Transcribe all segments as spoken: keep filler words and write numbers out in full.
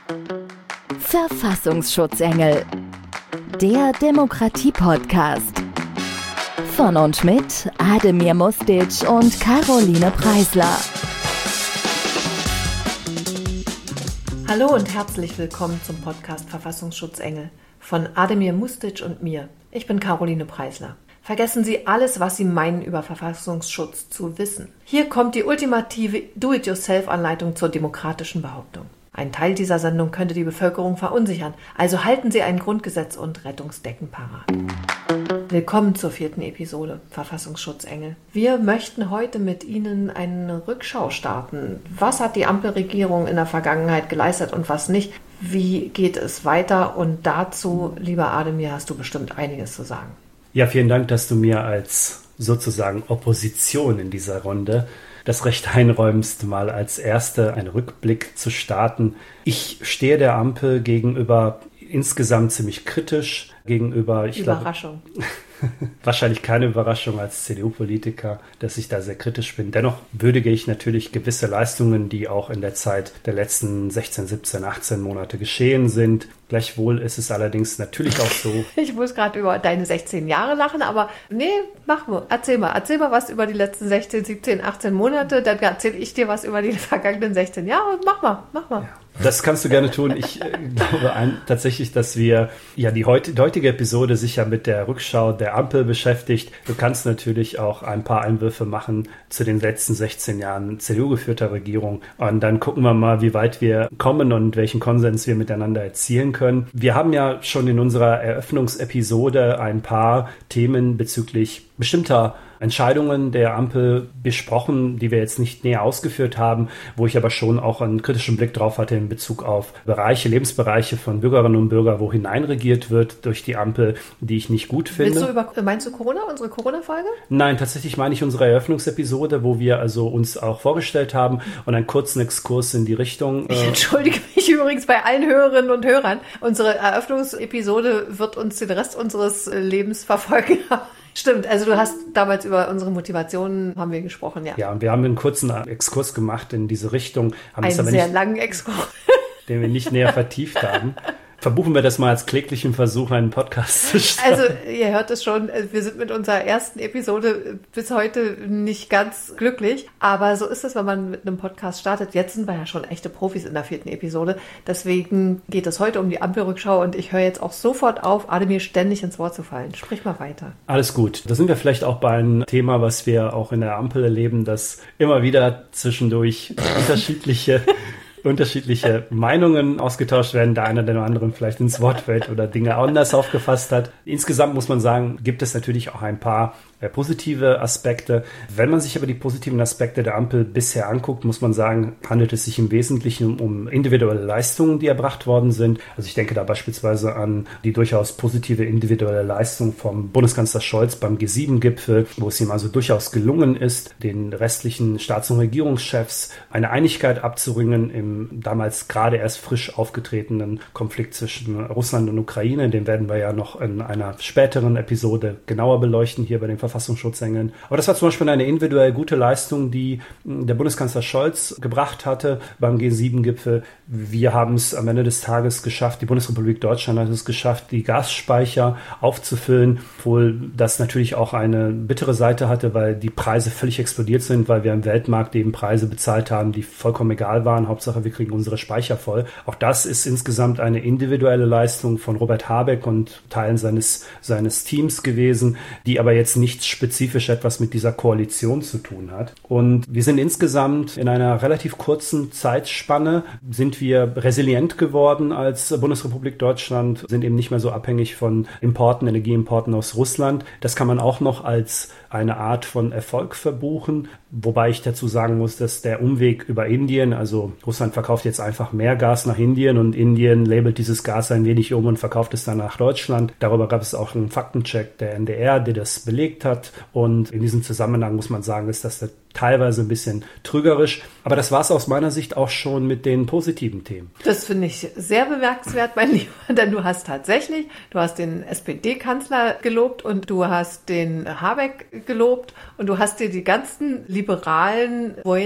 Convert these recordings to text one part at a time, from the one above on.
Verfassungsschutzengel, der Demokratie-Podcast. Von und mit Ademir Mustic und Caroline Preisler. Hallo und herzlich willkommen zum Podcast Verfassungsschutzengel von Ademir Mustic und mir. Ich bin Caroline Preisler. Vergessen Sie alles, was Sie meinen, über Verfassungsschutz zu wissen. Hier kommt die ultimative Do-it-yourself-Anleitung zur demokratischen Behauptung. Ein Teil dieser Sendung könnte die Bevölkerung verunsichern, also halten Sie ein Grundgesetz und Rettungsdecken parat. Willkommen zur vierten Episode Verfassungsschutzengel. Wir möchten heute mit Ihnen eine Rückschau starten. Was hat die Ampelregierung in der Vergangenheit geleistet und was nicht? Wie geht es weiter? Und dazu, lieber Ademir, hast du bestimmt einiges zu sagen. Ja, vielen Dank, dass du mir als sozusagen Opposition in dieser Runde das Recht einräumst, mal als Erste einen Rückblick zu starten. Ich stehe der Ampel gegenüber insgesamt ziemlich kritisch gegenüber. Ich Überraschung. Glaube, wahrscheinlich keine Überraschung als C D U-Politiker, dass ich da sehr kritisch bin. Dennoch würdige ich natürlich gewisse Leistungen, die auch in der Zeit der letzten sechzehn, siebzehn, achtzehn Monate geschehen sind. Gleichwohl ist es allerdings natürlich auch so. Ich muss gerade über deine sechzehn Jahre lachen, aber nee, mach mal. Erzähl mal. Erzähl mal was über die letzten sechzehn, siebzehn, achtzehn Monate. Dann erzähle ich dir was über die vergangenen sechzehn Jahre und mach mal, mach mal. Ja. Das kannst du gerne tun. Ich äh, glaube ein, tatsächlich, dass wir, ja, die, heut, die heutige Episode sich ja mit der Rückschau der Ampel beschäftigt. Du kannst natürlich auch ein paar Einwürfe machen zu den letzten sechzehn Jahren C D U-geführter Regierung. Und dann gucken wir mal, wie weit wir kommen und welchen Konsens wir miteinander erzielen können. Wir haben ja schon in unserer Eröffnungsepisode ein paar Themen bezüglich bestimmter Entscheidungen der Ampel besprochen, die wir jetzt nicht näher ausgeführt haben, wo ich aber schon auch einen kritischen Blick drauf hatte in Bezug auf Bereiche, Lebensbereiche von Bürgerinnen und Bürgern, wo hineinregiert wird durch die Ampel, die ich nicht gut finde. Willst du über, meinst du Corona, unsere Corona-Folge? Nein, tatsächlich meine ich unsere Eröffnungsepisode, wo wir also uns auch vorgestellt haben und einen kurzen Exkurs in die Richtung. Ich entschuldige mich übrigens bei allen Hörerinnen und Hörern. Unsere Eröffnungsepisode wird uns den Rest unseres Lebens verfolgen. Stimmt, also du hast damals über unsere Motivationen haben wir gesprochen, ja. Ja, und wir haben einen kurzen Exkurs gemacht in diese Richtung. Haben einen aber sehr nicht, langen Exkurs. Den wir nicht näher vertieft haben. Verbuchen wir das mal als kläglichen Versuch, einen Podcast zu starten. Also ihr hört es schon, wir sind mit unserer ersten Episode bis heute nicht ganz glücklich. Aber so ist es, wenn man mit einem Podcast startet. Jetzt sind wir ja schon echte Profis in der vierten Episode. Deswegen geht es heute um die Ampelrückschau und ich höre jetzt auch sofort auf, Ademir ständig ins Wort zu fallen. Sprich mal weiter. Alles gut. Da sind wir vielleicht auch bei einem Thema, was wir auch in der Ampel erleben, dass immer wieder zwischendurch unterschiedliche... unterschiedliche Meinungen ausgetauscht werden, der eine oder andere vielleicht ins Wort fällt oder Dinge anders aufgefasst hat. Insgesamt muss man sagen, gibt es natürlich auch ein paar äh, positive Aspekte. Wenn man sich aber die positiven Aspekte der Ampel bisher anguckt, muss man sagen, handelt es sich im Wesentlichen um, um individuelle Leistungen, die erbracht worden sind. Also ich denke da beispielsweise an die durchaus positive individuelle Leistung vom Bundeskanzler Scholz beim G sieben Gipfel, wo es ihm also durchaus gelungen ist, den restlichen Staats- und Regierungschefs eine Einigkeit abzuringen im damals gerade erst frisch aufgetretenen Konflikt zwischen Russland und Ukraine. Den werden wir ja noch in einer späteren Episode genauer beleuchten, hier bei den Verfassungsschutzengeln. Aber das war zum Beispiel eine individuell gute Leistung, die der Bundeskanzler Scholz gebracht hatte beim G sieben Gipfel. Wir haben es am Ende des Tages geschafft, die Bundesrepublik Deutschland hat es geschafft, die Gasspeicher aufzufüllen, obwohl das natürlich auch eine bittere Seite hatte, weil die Preise völlig explodiert sind, weil wir im Weltmarkt eben Preise bezahlt haben, die vollkommen egal waren. Hauptsache, wir kriegen unsere Speicher voll. Auch das ist insgesamt eine individuelle Leistung von Robert Habeck und Teilen seines, seines Teams gewesen, die aber jetzt nicht spezifisch etwas mit dieser Koalition zu tun hat. Und wir sind insgesamt in einer relativ kurzen Zeitspanne, sind wir resilient geworden als Bundesrepublik Deutschland, sind eben nicht mehr so abhängig von Importen, Energieimporten aus Russland. Das kann man auch noch als eine Art von Erfolg verbuchen, wobei ich dazu sagen muss, dass der Umweg über Indien, also Russland verkauft jetzt einfach mehr Gas nach Indien und Indien labelt dieses Gas ein wenig um und verkauft es dann nach Deutschland. Darüber gab es auch einen Faktencheck der N D R, der das belegt hat, und in diesem Zusammenhang muss man sagen, ist das teilweise ein bisschen trügerisch, aber das war es aus meiner Sicht auch schon mit den positiven Themen. Das finde ich sehr bemerkenswert, mein Lieber, denn du hast tatsächlich, du hast den S P D-Kanzler gelobt und du hast den Habeck gelobt und du hast dir die ganzen liberalen Points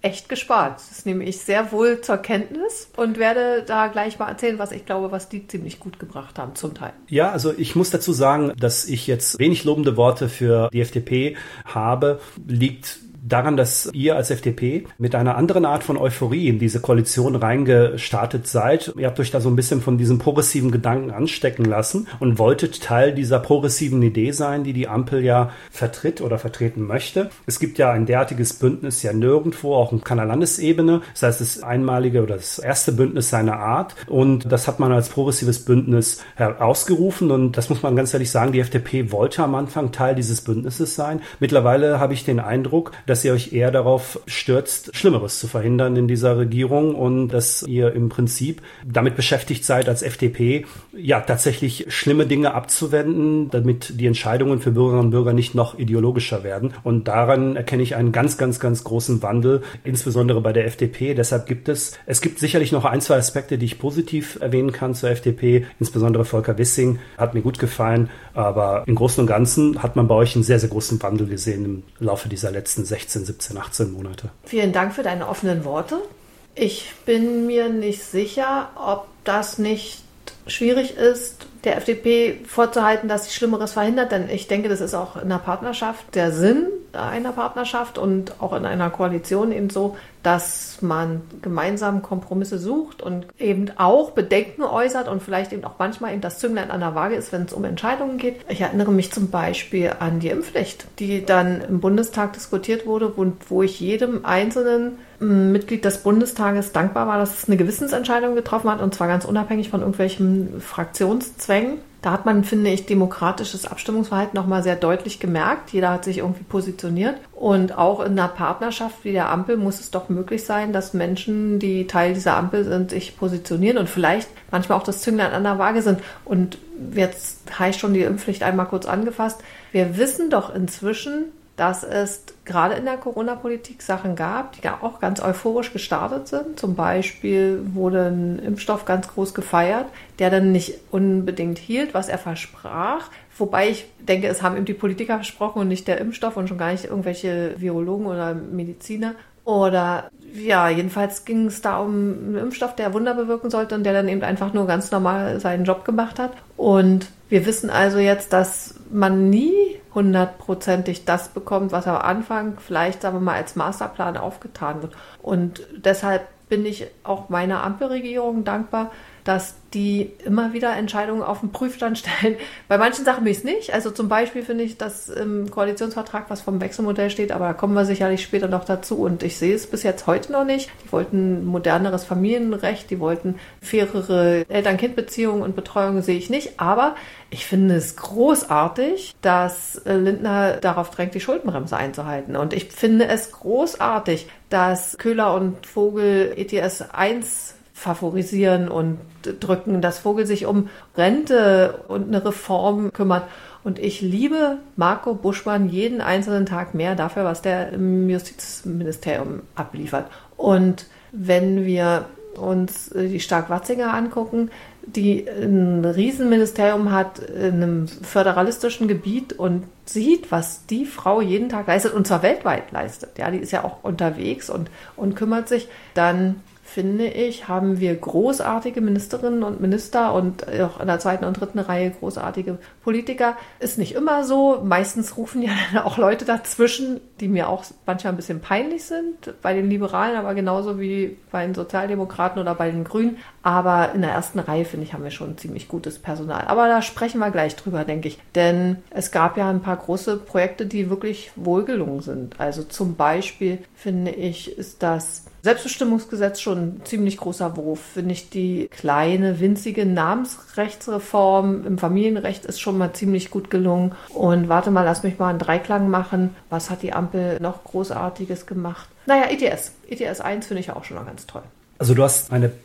echt gespart. Das nehme ich sehr wohl zur Kenntnis und werde da gleich mal erzählen, was ich glaube, was die ziemlich gut gebracht haben, zum Teil. Ja, also ich muss dazu sagen, dass ich jetzt wenig lobende Worte für die F D P habe, liegt daran, dass ihr als F D P mit einer anderen Art von Euphorie in diese Koalition reingestartet seid. Ihr habt euch da so ein bisschen von diesem progressiven Gedanken anstecken lassen und wolltet Teil dieser progressiven Idee sein, die die Ampel ja vertritt oder vertreten möchte. Es gibt ja ein derartiges Bündnis ja nirgendwo, auch in keiner Landesebene. Das heißt, das einmalige oder das erste Bündnis seiner Art. Und das hat man als progressives Bündnis herausgerufen. Und das muss man ganz ehrlich sagen, die F D P wollte am Anfang Teil dieses Bündnisses sein. Mittlerweile habe ich den Eindruck, dass ihr euch eher darauf stürzt, Schlimmeres zu verhindern in dieser Regierung und dass ihr im Prinzip damit beschäftigt seid, als F D P ja tatsächlich schlimme Dinge abzuwenden, damit die Entscheidungen für Bürgerinnen und Bürger nicht noch ideologischer werden. Und daran erkenne ich einen ganz, ganz, ganz großen Wandel, insbesondere bei der F D P. Deshalb gibt es, es gibt sicherlich noch ein, zwei Aspekte, die ich positiv erwähnen kann zur F D P, insbesondere Volker Wissing hat mir gut gefallen, aber im Großen und Ganzen hat man bei euch einen sehr, sehr großen Wandel gesehen im Laufe dieser letzten sechzehn, siebzehn, achtzehn Monate. Vielen Dank für deine offenen Worte. Ich bin mir nicht sicher, ob das nicht schwierig ist, der F D P vorzuhalten, dass sie Schlimmeres verhindert, denn ich denke, das ist auch in einer Partnerschaft der Sinn einer Partnerschaft und auch in einer Koalition eben so, dass man gemeinsam Kompromisse sucht und eben auch Bedenken äußert und vielleicht eben auch manchmal eben das Zünglein an der Waage ist, wenn es um Entscheidungen geht. Ich erinnere mich zum Beispiel an die Impfpflicht, die dann im Bundestag diskutiert wurde und wo ich jedem einzelnen Mitglied des Bundestages dankbar war, dass es eine Gewissensentscheidung getroffen hat und zwar ganz unabhängig von irgendwelchen Fraktionszwängen. Da hat man, finde ich, demokratisches Abstimmungsverhalten nochmal sehr deutlich gemerkt. Jeder hat sich irgendwie positioniert. Und auch in einer Partnerschaft wie der Ampel muss es doch möglich sein, dass Menschen, die Teil dieser Ampel sind, sich positionieren und vielleicht manchmal auch das Zünglein an der Waage sind. Und jetzt habe ich schon die Impfpflicht einmal kurz angefasst. Wir wissen doch inzwischen, dass es gerade in der Corona-Politik Sachen gab, die auch ganz euphorisch gestartet sind. Zum Beispiel wurde ein Impfstoff ganz groß gefeiert, der dann nicht unbedingt hielt, was er versprach. Wobei ich denke, es haben eben die Politiker versprochen und nicht der Impfstoff und schon gar nicht irgendwelche Virologen oder Mediziner. Oder ja, jedenfalls ging es da um einen Impfstoff, der Wunder bewirken sollte und der dann eben einfach nur ganz normal seinen Job gemacht hat. Und wir wissen also jetzt, dass man nie hundertprozentig das bekommt, was am Anfang vielleicht, sagen wir mal, als Masterplan aufgetan wird. Und deshalb bin ich auch meiner Ampelregierung dankbar, dass die immer wieder Entscheidungen auf den Prüfstand stellen. Bei manchen Sachen bin ich es nicht. Also zum Beispiel finde ich, dass im Koalitionsvertrag was vom Wechselmodell steht, aber da kommen wir sicherlich später noch dazu. Und ich sehe es bis jetzt heute noch nicht. Die wollten moderneres Familienrecht, die wollten fairere Eltern-Kind-Beziehungen und Betreuung, sehe ich nicht. Aber ich finde es großartig, dass Lindner darauf drängt, die Schuldenbremse einzuhalten. Und ich finde es großartig, dass Köhler und Vogel E T S eins favorisieren und drücken, dass Vogel sich um Rente und eine Reform kümmert. Und ich liebe Marco Buschmann jeden einzelnen Tag mehr dafür, was der im Justizministerium abliefert. Und wenn wir uns die Stark-Watzinger angucken, die ein Riesenministerium hat in einem föderalistischen Gebiet und sieht, was die Frau jeden Tag leistet, und zwar weltweit leistet. Ja, die ist ja auch unterwegs und, und kümmert sich, dann finde ich, haben wir großartige Ministerinnen und Minister und auch in der zweiten und dritten Reihe großartige Politiker. Ist nicht immer so. Meistens rufen ja dann auch Leute dazwischen, die mir auch manchmal ein bisschen peinlich sind, bei den Liberalen, aber genauso wie bei den Sozialdemokraten oder bei den Grünen. Aber in der ersten Reihe, finde ich, haben wir schon ein ziemlich gutes Personal. Aber da sprechen wir gleich drüber, denke ich. Denn es gab ja ein paar große Projekte, die wirklich wohlgelungen sind. Also zum Beispiel, finde ich, ist das Selbstbestimmungsgesetz schon ein ziemlich großer Wurf. Finde ich, die kleine, winzige Namensrechtsreform im Familienrecht ist schon mal ziemlich gut gelungen. Und warte mal, lass mich mal einen Dreiklang machen. Was hat die Ampel noch Großartiges gemacht? Naja, E T S. E T S eins finde ich ja auch schon mal ganz toll. Also du hast eine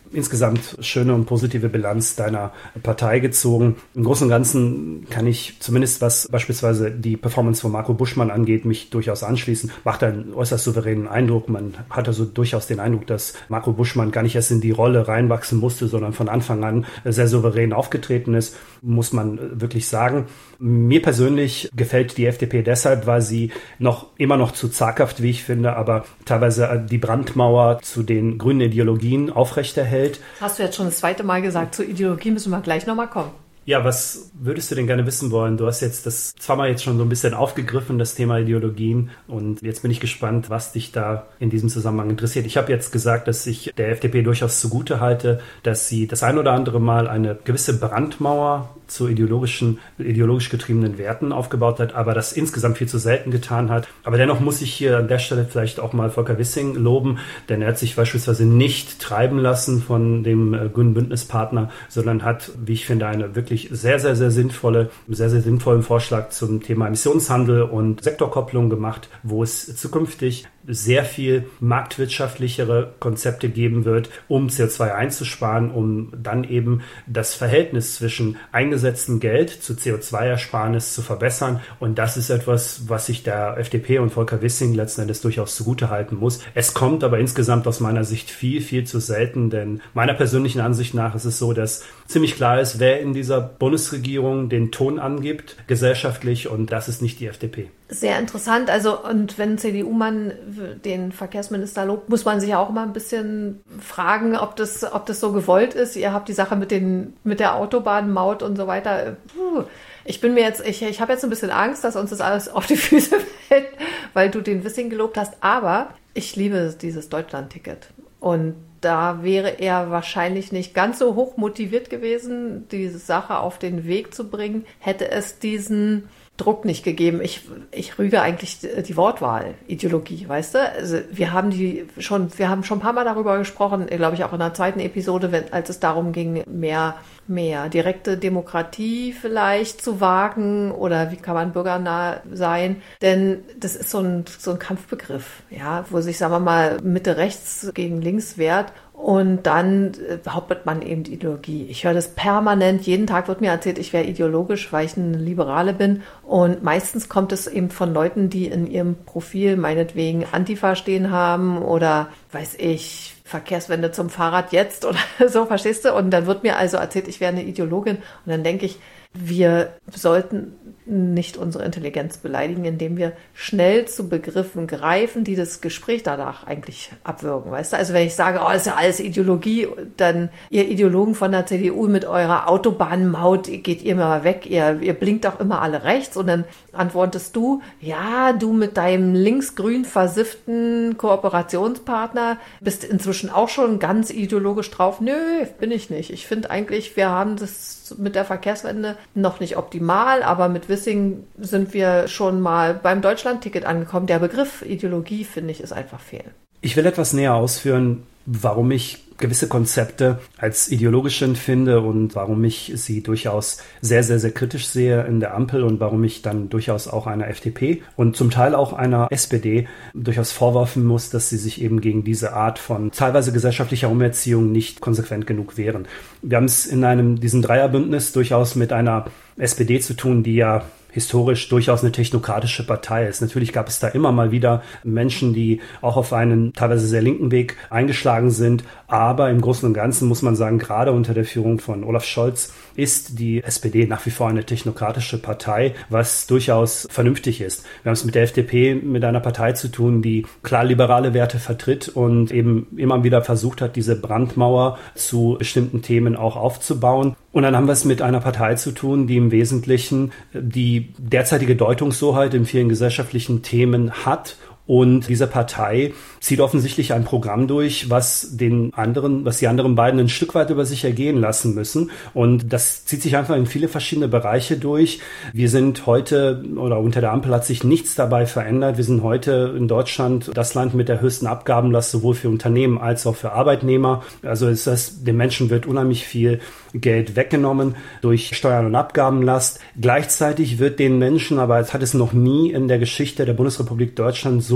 insgesamt schöne und positive Bilanz deiner Partei gezogen. Im Großen und Ganzen kann ich zumindest, was beispielsweise die Performance von Marco Buschmann angeht, mich durchaus anschließen. Macht einen äußerst souveränen Eindruck. Man hat also durchaus den Eindruck, dass Marco Buschmann gar nicht erst in die Rolle reinwachsen musste, sondern von Anfang an sehr souverän aufgetreten ist, muss man wirklich sagen. Mir persönlich gefällt die F D P deshalb, weil sie noch immer noch zu zaghaft, wie ich finde, aber teilweise die Brandmauer zu den grünen Ideologien aufrechterhält. Hast du jetzt schon das zweite Mal gesagt, zur Ideologie müssen wir gleich nochmal kommen. Ja, was würdest du denn gerne wissen wollen? Du hast jetzt das zweimal jetzt schon so ein bisschen aufgegriffen, das Thema Ideologien. Und jetzt bin ich gespannt, was dich da in diesem Zusammenhang interessiert. Ich habe jetzt gesagt, dass ich der F D P durchaus zugute halte, dass sie das ein oder andere Mal eine gewisse Brandmauer zu ideologischen, ideologisch getriebenen Werten aufgebaut hat, aber das insgesamt viel zu selten getan hat. Aber dennoch muss ich hier an der Stelle vielleicht auch mal Volker Wissing loben, denn er hat sich beispielsweise nicht treiben lassen von dem äh, grünen Bündnispartner, sondern hat, wie ich finde, eine wirklich sehr, sehr, sehr sinnvolle, sehr, sehr sinnvollen Vorschlag zum Thema Emissionshandel und Sektorkopplung gemacht, wo es zukünftig sehr viel marktwirtschaftlichere Konzepte geben wird, um C O zwei einzusparen, um dann eben das Verhältnis zwischen eingesetztem Geld zu C O zwei Ersparnis zu verbessern. Und das ist etwas, was ich der F D P und Volker Wissing letzten Endes durchaus zugute halten muss. Es kommt aber insgesamt aus meiner Sicht viel, viel zu selten, denn meiner persönlichen Ansicht nach ist es so, dass ziemlich klar ist, wer in dieser Bundesregierung den Ton angibt, gesellschaftlich, und das ist nicht die F D P. Sehr interessant. Also, und wenn C D U-Mann den Verkehrsminister lobt, muss man sich ja auch mal ein bisschen fragen, ob das, ob das so gewollt ist. Ihr habt die Sache mit den, mit der Autobahnmaut und so weiter. Puh. Ich bin mir jetzt, ich, ich habe jetzt ein bisschen Angst, dass uns das alles auf die Füße fällt, weil du den Wissing gelobt hast. Aber ich liebe dieses Deutschland-Ticket. Und da wäre er wahrscheinlich nicht ganz so hoch motiviert gewesen, diese Sache auf den Weg zu bringen, hätte es diesen Druck nicht gegeben. Ich, ich rüge eigentlich die Wortwahl, Ideologie, weißt du? Also wir haben die schon, wir haben schon ein paar Mal darüber gesprochen, glaube ich auch in der zweiten Episode, wenn, als es darum ging, mehr, mehr direkte Demokratie vielleicht zu wagen oder wie kann man bürgernah sein? Denn das ist so ein, so ein Kampfbegriff, ja, wo sich, sagen wir mal, Mitte rechts gegen links wehrt. Und dann behauptet man eben die Ideologie. Ich höre das permanent. Jeden Tag wird mir erzählt, ich wäre ideologisch, weil ich eine Liberale bin. Und meistens kommt es eben von Leuten, die in ihrem Profil meinetwegen Antifa stehen haben oder, weiß ich, Verkehrswende zum Fahrrad jetzt oder so, verstehst du? Und dann wird mir also erzählt, ich wäre eine Ideologin. Und dann denke ich, wir sollten nicht unsere Intelligenz beleidigen, indem wir schnell zu Begriffen greifen, die das Gespräch danach eigentlich abwürgen, weißt du? Also wenn ich sage, oh, das ist ja alles Ideologie, dann ihr Ideologen von der C D U mit eurer Autobahnmaut, geht ihr mal weg, ihr, ihr blinkt auch immer alle rechts, und dann antwortest du, ja, du mit deinem linksgrün versifften Kooperationspartner bist inzwischen auch schon ganz ideologisch drauf. Nö, bin ich nicht. Ich finde eigentlich, wir haben das mit der Verkehrswende noch nicht optimal, aber mit Wissing sind wir schon mal beim Deutschland-Ticket angekommen. Der Begriff Ideologie, finde ich, ist einfach fehl. Ich will etwas näher ausführen, warum ich gewisse Konzepte als ideologisch empfinde und warum ich sie durchaus sehr, sehr, sehr kritisch sehe in der Ampel und warum ich dann durchaus auch einer F D P und zum Teil auch einer S P D durchaus vorwerfen muss, dass sie sich eben gegen diese Art von teilweise gesellschaftlicher Umerziehung nicht konsequent genug wehren. Wir haben es in einem diesem Dreierbündnis durchaus mit einer S P D zu tun, die ja historisch durchaus eine technokratische Partei ist. Natürlich gab es da immer mal wieder Menschen, die auch auf einen teilweise sehr linken Weg eingeschlagen sind. Aber im Großen und Ganzen muss man sagen, gerade unter der Führung von Olaf Scholz ist die S P D nach wie vor eine technokratische Partei, was durchaus vernünftig ist. Wir haben es mit der F D P, mit einer Partei zu tun, die klar liberale Werte vertritt und eben immer wieder versucht hat, diese Brandmauer zu bestimmten Themen auch aufzubauen. Und dann haben wir es mit einer Partei zu tun, die im Wesentlichen die derzeitige Deutungshoheit in vielen gesellschaftlichen Themen hat. Und diese Partei zieht offensichtlich ein Programm durch, was den anderen, was die anderen beiden ein Stück weit über sich ergehen lassen müssen. Und das zieht sich einfach in viele verschiedene Bereiche durch. Wir sind heute, oder unter der Ampel hat sich nichts dabei verändert. Wir sind heute in Deutschland das Land mit der höchsten Abgabenlast, sowohl für Unternehmen als auch für Arbeitnehmer. Also ist das, den Menschen wird unheimlich viel Geld weggenommen durch Steuern- und Abgabenlast. Gleichzeitig wird den Menschen, aber es hat es noch nie in der Geschichte der Bundesrepublik Deutschland so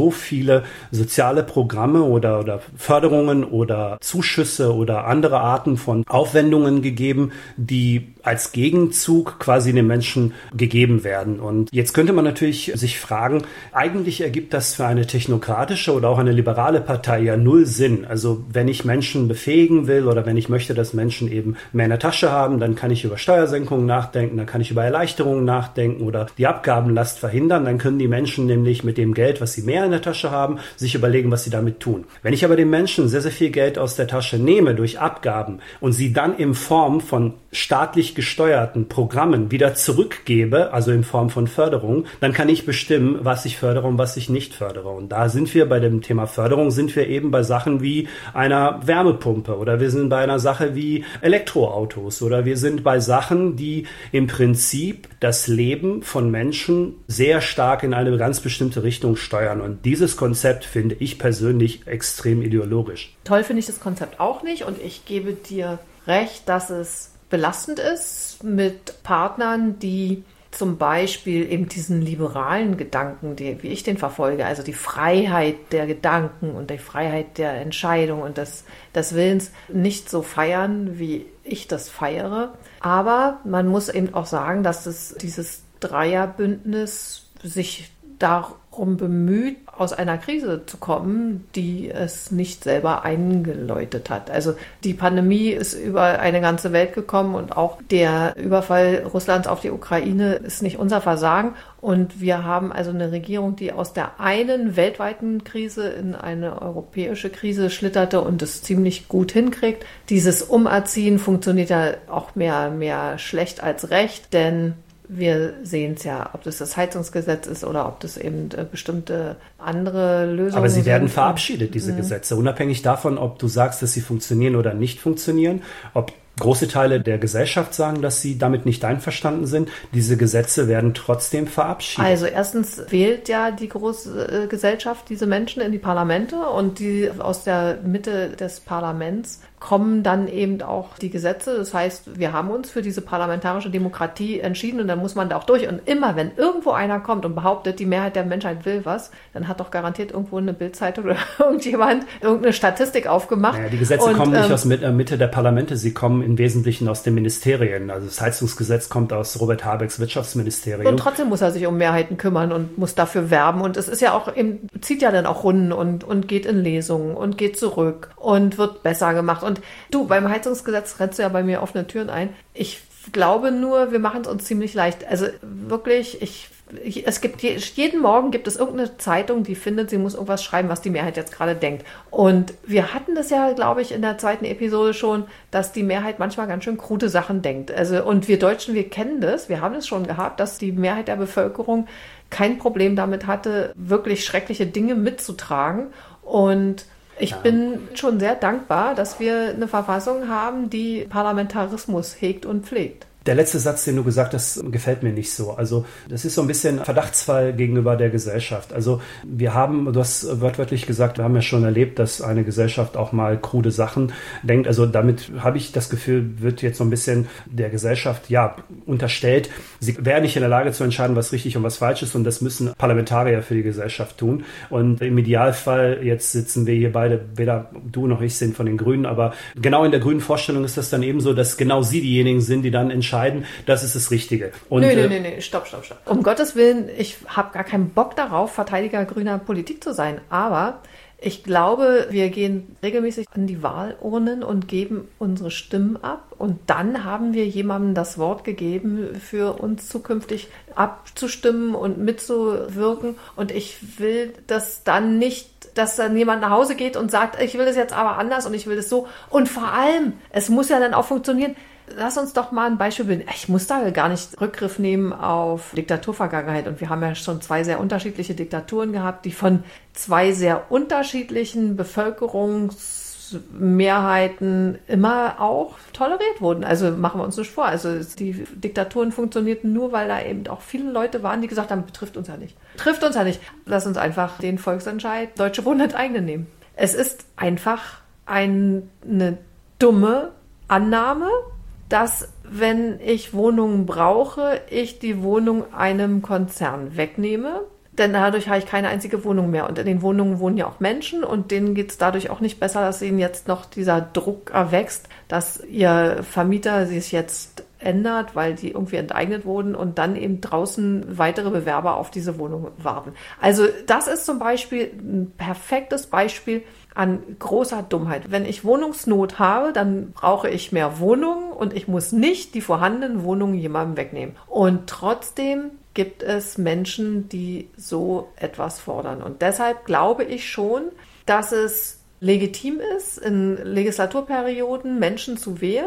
so viele soziale Programme oder, oder Förderungen oder Zuschüsse oder andere Arten von Aufwendungen gegeben, die als Gegenzug quasi den Menschen gegeben werden. Und jetzt könnte man natürlich sich fragen, eigentlich ergibt das für eine technokratische oder auch eine liberale Partei ja null Sinn. Also wenn ich Menschen befähigen will oder wenn ich möchte, dass Menschen eben mehr in der Tasche haben, dann kann ich über Steuersenkungen nachdenken, dann kann ich über Erleichterungen nachdenken oder die Abgabenlast verhindern. Dann können die Menschen nämlich mit dem Geld, was sie mehr in der Tasche haben, sich überlegen, was sie damit tun. Wenn ich aber den Menschen sehr, sehr viel Geld aus der Tasche nehme durch Abgaben und sie dann in Form von staatlich gesteuerten Programmen wieder zurückgebe, also in Form von Förderung, dann kann ich bestimmen, was ich fördere und was ich nicht fördere. Und da sind wir bei dem Thema Förderung, sind wir eben bei Sachen wie einer Wärmepumpe oder wir sind bei einer Sache wie Elektroautos oder wir sind bei Sachen, die im Prinzip das Leben von Menschen sehr stark in eine ganz bestimmte Richtung steuern. Und dieses Konzept finde ich persönlich extrem ideologisch. Toll finde ich das Konzept auch nicht und ich gebe dir recht, dass es belastend ist mit Partnern, die zum Beispiel eben diesen liberalen Gedanken, die, wie ich den verfolge, also die Freiheit der Gedanken und die Freiheit der Entscheidung und des, des Willens nicht so feiern, wie ich das feiere. Aber man muss eben auch sagen, dass das, dieses Dreierbündnis sich darum bemüht, aus einer Krise zu kommen, die es nicht selber eingeläutet hat. Also die Pandemie ist über eine ganze Welt gekommen und auch der Überfall Russlands auf die Ukraine ist nicht unser Versagen. Und wir haben also eine Regierung, die aus der einen weltweiten Krise in eine europäische Krise schlitterte und es ziemlich gut hinkriegt. Dieses Umerziehen funktioniert ja auch mehr, mehr schlecht als recht, denn wir sehen es ja, ob das das Heizungsgesetz ist oder ob das eben äh, bestimmte andere Lösungen sind. Aber sie werden verabschiedet, diese mhm. Gesetze, unabhängig davon, ob du sagst, dass sie funktionieren oder nicht funktionieren, ob große Teile der Gesellschaft sagen, dass sie damit nicht einverstanden sind. Diese Gesetze werden trotzdem verabschiedet. Also erstens wählt ja die große Gesellschaft diese Menschen in die Parlamente und die aus der Mitte des Parlaments kommen dann eben auch die Gesetze. Das heißt, wir haben uns für diese parlamentarische Demokratie entschieden und dann muss man da auch durch. Und immer, wenn irgendwo einer kommt und behauptet, die Mehrheit der Menschheit will was, dann hat doch garantiert irgendwo eine Bild-Zeitung oder irgendjemand irgendeine Statistik aufgemacht. Naja, die Gesetze und, kommen nicht ähm, aus Mitte der Parlamente, sie kommen im Wesentlichen aus den Ministerien. Also das Heizungsgesetz kommt aus Robert Habecks Wirtschaftsministerium. Und trotzdem muss er sich um Mehrheiten kümmern und muss dafür werben. Und es ist ja auch, eben, zieht ja dann auch Runden und, und geht in Lesungen und geht zurück und wird besser gemacht. Und du, beim Heizungsgesetz rennst du ja bei mir offene Türen ein. Ich glaube nur, wir machen es uns ziemlich leicht. Also wirklich, ich es gibt jeden Morgen gibt es irgendeine Zeitung, die findet, sie muss irgendwas schreiben, was die Mehrheit jetzt gerade denkt. Und wir hatten das ja, glaube ich, in der zweiten Episode schon, dass die Mehrheit manchmal ganz schön krude Sachen denkt. Also, und wir Deutschen, wir kennen das, wir haben es schon gehabt, dass die Mehrheit der Bevölkerung kein Problem damit hatte, wirklich schreckliche Dinge mitzutragen. Und ich ja. bin schon sehr dankbar, dass wir eine Verfassung haben, die Parlamentarismus hegt und pflegt. Der letzte Satz, den du gesagt hast, gefällt mir nicht so. Also das ist so ein bisschen ein Verdachtsfall gegenüber der Gesellschaft. Also wir haben, du hast wörtlich gesagt, wir haben ja schon erlebt, dass eine Gesellschaft auch mal krude Sachen denkt. Also damit habe ich das Gefühl, wird jetzt so ein bisschen der Gesellschaft ja unterstellt, sie wäre nicht in der Lage zu entscheiden, was richtig und was falsch ist. Und das müssen Parlamentarier für die Gesellschaft tun. Und im Idealfall, jetzt sitzen wir hier beide, weder du noch ich sind von den Grünen, aber genau in der grünen Vorstellung ist das dann eben so, dass genau sie diejenigen sind, die dann entscheiden, das ist das Richtige. Und, nö, nö, nö, nö, stopp, stopp, stopp. Um Gottes Willen, ich habe gar keinen Bock darauf, Verteidiger grüner Politik zu sein, aber ich glaube, wir gehen regelmäßig an die Wahlurnen und geben unsere Stimmen ab und dann haben wir jemandem das Wort gegeben, für uns zukünftig abzustimmen und mitzuwirken und ich will das dann nicht, dass dann jemand nach Hause geht und sagt, ich will das jetzt aber anders und ich will das so und vor allem, es muss ja dann auch funktionieren. Lass uns doch mal ein Beispiel bilden. Ich muss da gar nicht Rückgriff nehmen auf Diktaturvergangenheit. Und wir haben ja schon zwei sehr unterschiedliche Diktaturen gehabt, die von zwei sehr unterschiedlichen Bevölkerungsmehrheiten immer auch toleriert wurden. Also machen wir uns nicht vor. Also die Diktaturen funktionierten nur, weil da eben auch viele Leute waren, die gesagt haben, betrifft uns ja nicht. Trifft uns ja nicht. Lass uns einfach den Volksentscheid Deutsche Wohnen enteignen nehmen. Es ist einfach ein, eine dumme Annahme, dass, wenn ich Wohnungen brauche, ich die Wohnung einem Konzern wegnehme, Denn dadurch habe ich keine einzige Wohnung mehr. Und in den Wohnungen wohnen ja auch Menschen und denen geht es dadurch auch nicht besser, dass ihnen jetzt noch dieser Druck erwächst, dass ihr Vermieter sich jetzt ändert, weil die irgendwie enteignet wurden und dann eben draußen weitere Bewerber auf diese Wohnung warten. Also das ist zum Beispiel ein perfektes Beispiel an großer Dummheit. Wenn ich Wohnungsnot habe, dann brauche ich mehr Wohnungen und ich muss nicht die vorhandenen Wohnungen jemandem wegnehmen. Und trotzdem gibt es Menschen, die so etwas fordern. Und deshalb glaube ich schon, dass es legitim ist, in Legislaturperioden Menschen zu wählen.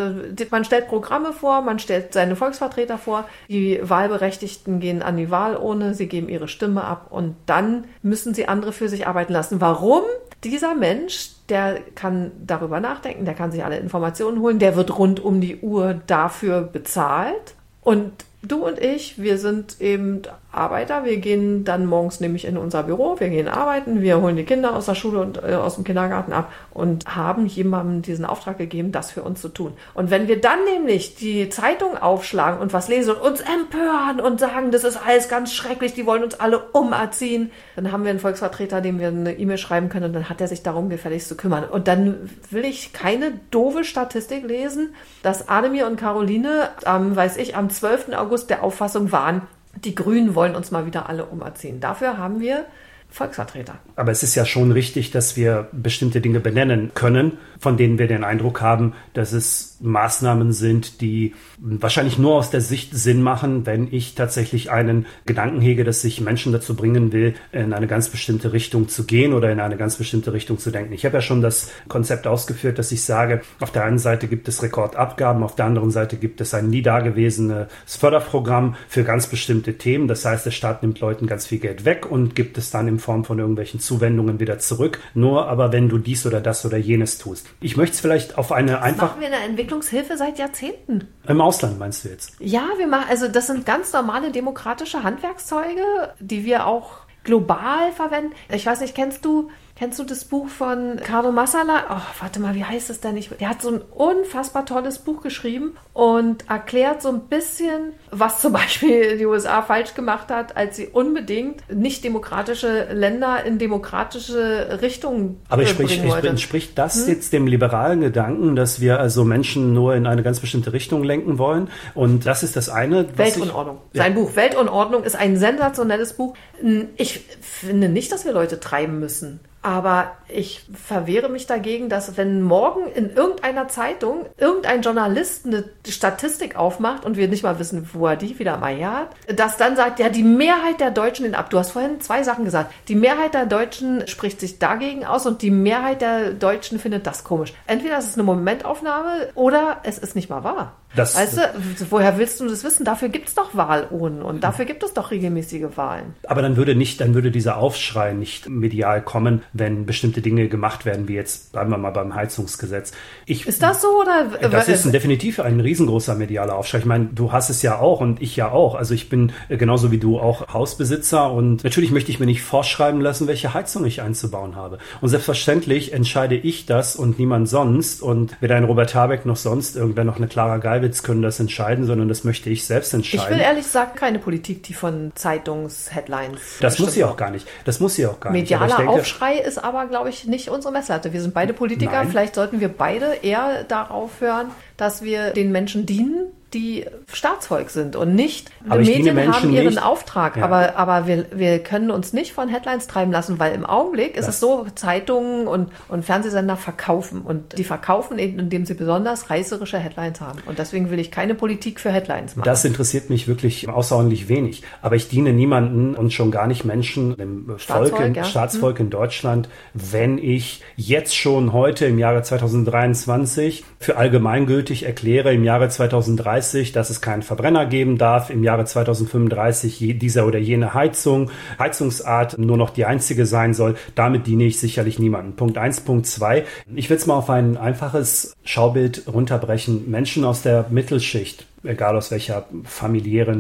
Man stellt Programme vor, man stellt seine Volksvertreter vor, die Wahlberechtigten gehen an die Wahlurne, sie geben ihre Stimme ab und dann müssen sie andere für sich arbeiten lassen. Warum? Dieser Mensch, der kann darüber nachdenken, der kann sich alle Informationen holen, der wird rund um die Uhr dafür bezahlt und du und ich, wir sind eben Arbeiter, wir gehen dann morgens nämlich in unser Büro, wir gehen arbeiten, wir holen die Kinder aus der Schule und äh, aus dem Kindergarten ab und haben jemandem diesen Auftrag gegeben, das für uns zu tun. Und wenn wir dann nämlich die Zeitung aufschlagen und was lesen und uns empören und sagen, das ist alles ganz schrecklich, die wollen uns alle umerziehen, dann haben wir einen Volksvertreter, dem wir eine E-Mail schreiben können und dann hat er sich darum gefälligst zu kümmern. Und dann will ich keine doofe Statistik lesen, dass Ademir und Caroline, ähm, weiß ich, am zwölften August der Auffassung waren, die Grünen wollen uns mal wieder alle umerziehen. Dafür haben wir Volksvertreter. Aber es ist ja schon richtig, dass wir bestimmte Dinge benennen können, von denen wir den Eindruck haben, dass es Maßnahmen sind, die wahrscheinlich nur aus der Sicht Sinn machen, wenn ich tatsächlich einen Gedanken hege, dass ich Menschen dazu bringen will, in eine ganz bestimmte Richtung zu gehen oder in eine ganz bestimmte Richtung zu denken. Ich habe ja schon das Konzept ausgeführt, dass ich sage, auf der einen Seite gibt es Rekordabgaben, auf der anderen Seite gibt es ein nie dagewesenes Förderprogramm für ganz bestimmte Themen. Das heißt, der Staat nimmt Leuten ganz viel Geld weg und gibt es dann in Form von irgendwelchen Zuwendungen wieder zurück. Nur aber, wenn du dies oder das oder jenes tust. Ich möchte es vielleicht auf eine einfach... Das machen wir in der Entwicklungshilfe seit Jahrzehnten. Im Ausland meinst du jetzt? Ja, wir machen, also das sind ganz normale demokratische Handwerkszeuge, die wir auch global verwenden. Ich weiß nicht, kennst du... Kennst du das Buch von Carlo Massala? Oh, warte mal, wie heißt es denn nicht? Der hat so ein unfassbar tolles Buch geschrieben und erklärt so ein bisschen, was zum Beispiel die U S A falsch gemacht hat, als sie unbedingt nicht demokratische Länder in demokratische Richtungen Aber ich sprich, bringen wollte. Entspricht das hm? jetzt dem liberalen Gedanken, dass wir also Menschen nur in eine ganz bestimmte Richtung lenken wollen? Und das ist das eine. Weltunordnung. Ich, Sein ja. Buch Weltunordnung ist ein sensationelles Buch. Ich finde nicht, dass wir Leute treiben müssen. Aber ich verwehre mich dagegen, dass wenn morgen in irgendeiner Zeitung irgendein Journalist eine Statistik aufmacht und wir nicht mal wissen, wo er die wieder mal her hat, dass dann sagt, ja, die Mehrheit der Deutschen, ab, du hast vorhin zwei Sachen gesagt, die Mehrheit der Deutschen spricht sich dagegen aus und die Mehrheit der Deutschen findet das komisch. Entweder ist es eine Momentaufnahme oder es ist nicht mal wahr. Das, weißt du, woher willst du das wissen? Dafür gibt es doch Wahlurnen und dafür gibt es doch regelmäßige Wahlen. Aber dann würde nicht, dann würde dieser Aufschrei nicht medial kommen, wenn bestimmte Dinge gemacht werden, wie jetzt, bleiben wir mal beim Heizungsgesetz. Ich, ist das so oder? Das ist ein, definitiv ein riesengroßer medialer Aufschrei. Ich meine, du hast es ja auch und ich ja auch. Also ich bin genauso wie du auch Hausbesitzer und natürlich möchte ich mir nicht vorschreiben lassen, welche Heizung ich einzubauen habe. Und selbstverständlich entscheide ich das und niemand sonst und weder ein Robert Habeck noch sonst irgendwer noch eine Clara Geiwitz können das entscheiden, sondern das möchte ich selbst entscheiden. Ich will ehrlich gesagt keine Politik, die von Zeitungsheadlines. Das muss sie auch gar nicht. Das muss sie auch gar nicht. Medialer denke, Aufschrei ist aber, glaube ich, nicht unsere Messlatte. Wir sind beide Politiker. Nein. Vielleicht sollten wir beide eher darauf hören, dass wir den Menschen dienen, die Staatsvolk sind und nicht, aber die Medien haben ihren nicht. Auftrag, ja. aber, aber wir, wir können uns nicht von Headlines treiben lassen, weil im Augenblick ist das. es so, Zeitungen und, und Fernsehsender verkaufen und die verkaufen eben, indem sie besonders reißerische Headlines haben und deswegen will ich keine Politik für Headlines machen. Das interessiert mich wirklich außerordentlich wenig, aber ich diene niemanden und schon gar nicht Menschen, dem Volk, Volk, in, ja. Staatsvolk hm. in Deutschland, wenn ich jetzt schon heute im Jahre zweitausenddreiundzwanzig für allgemeingültig erkläre, im Jahre zweitausenddreißig, dass es keinen Verbrenner geben darf, im Jahre zweitausendfünfunddreißig je, dieser oder jene Heizung, Heizungsart nur noch die einzige sein soll. Damit diene ich sicherlich niemandem. Punkt eins. Punkt zwei. Ich will es mal auf ein einfaches Schaubild runterbrechen. Menschen aus der Mittelschicht, egal aus welcher familiären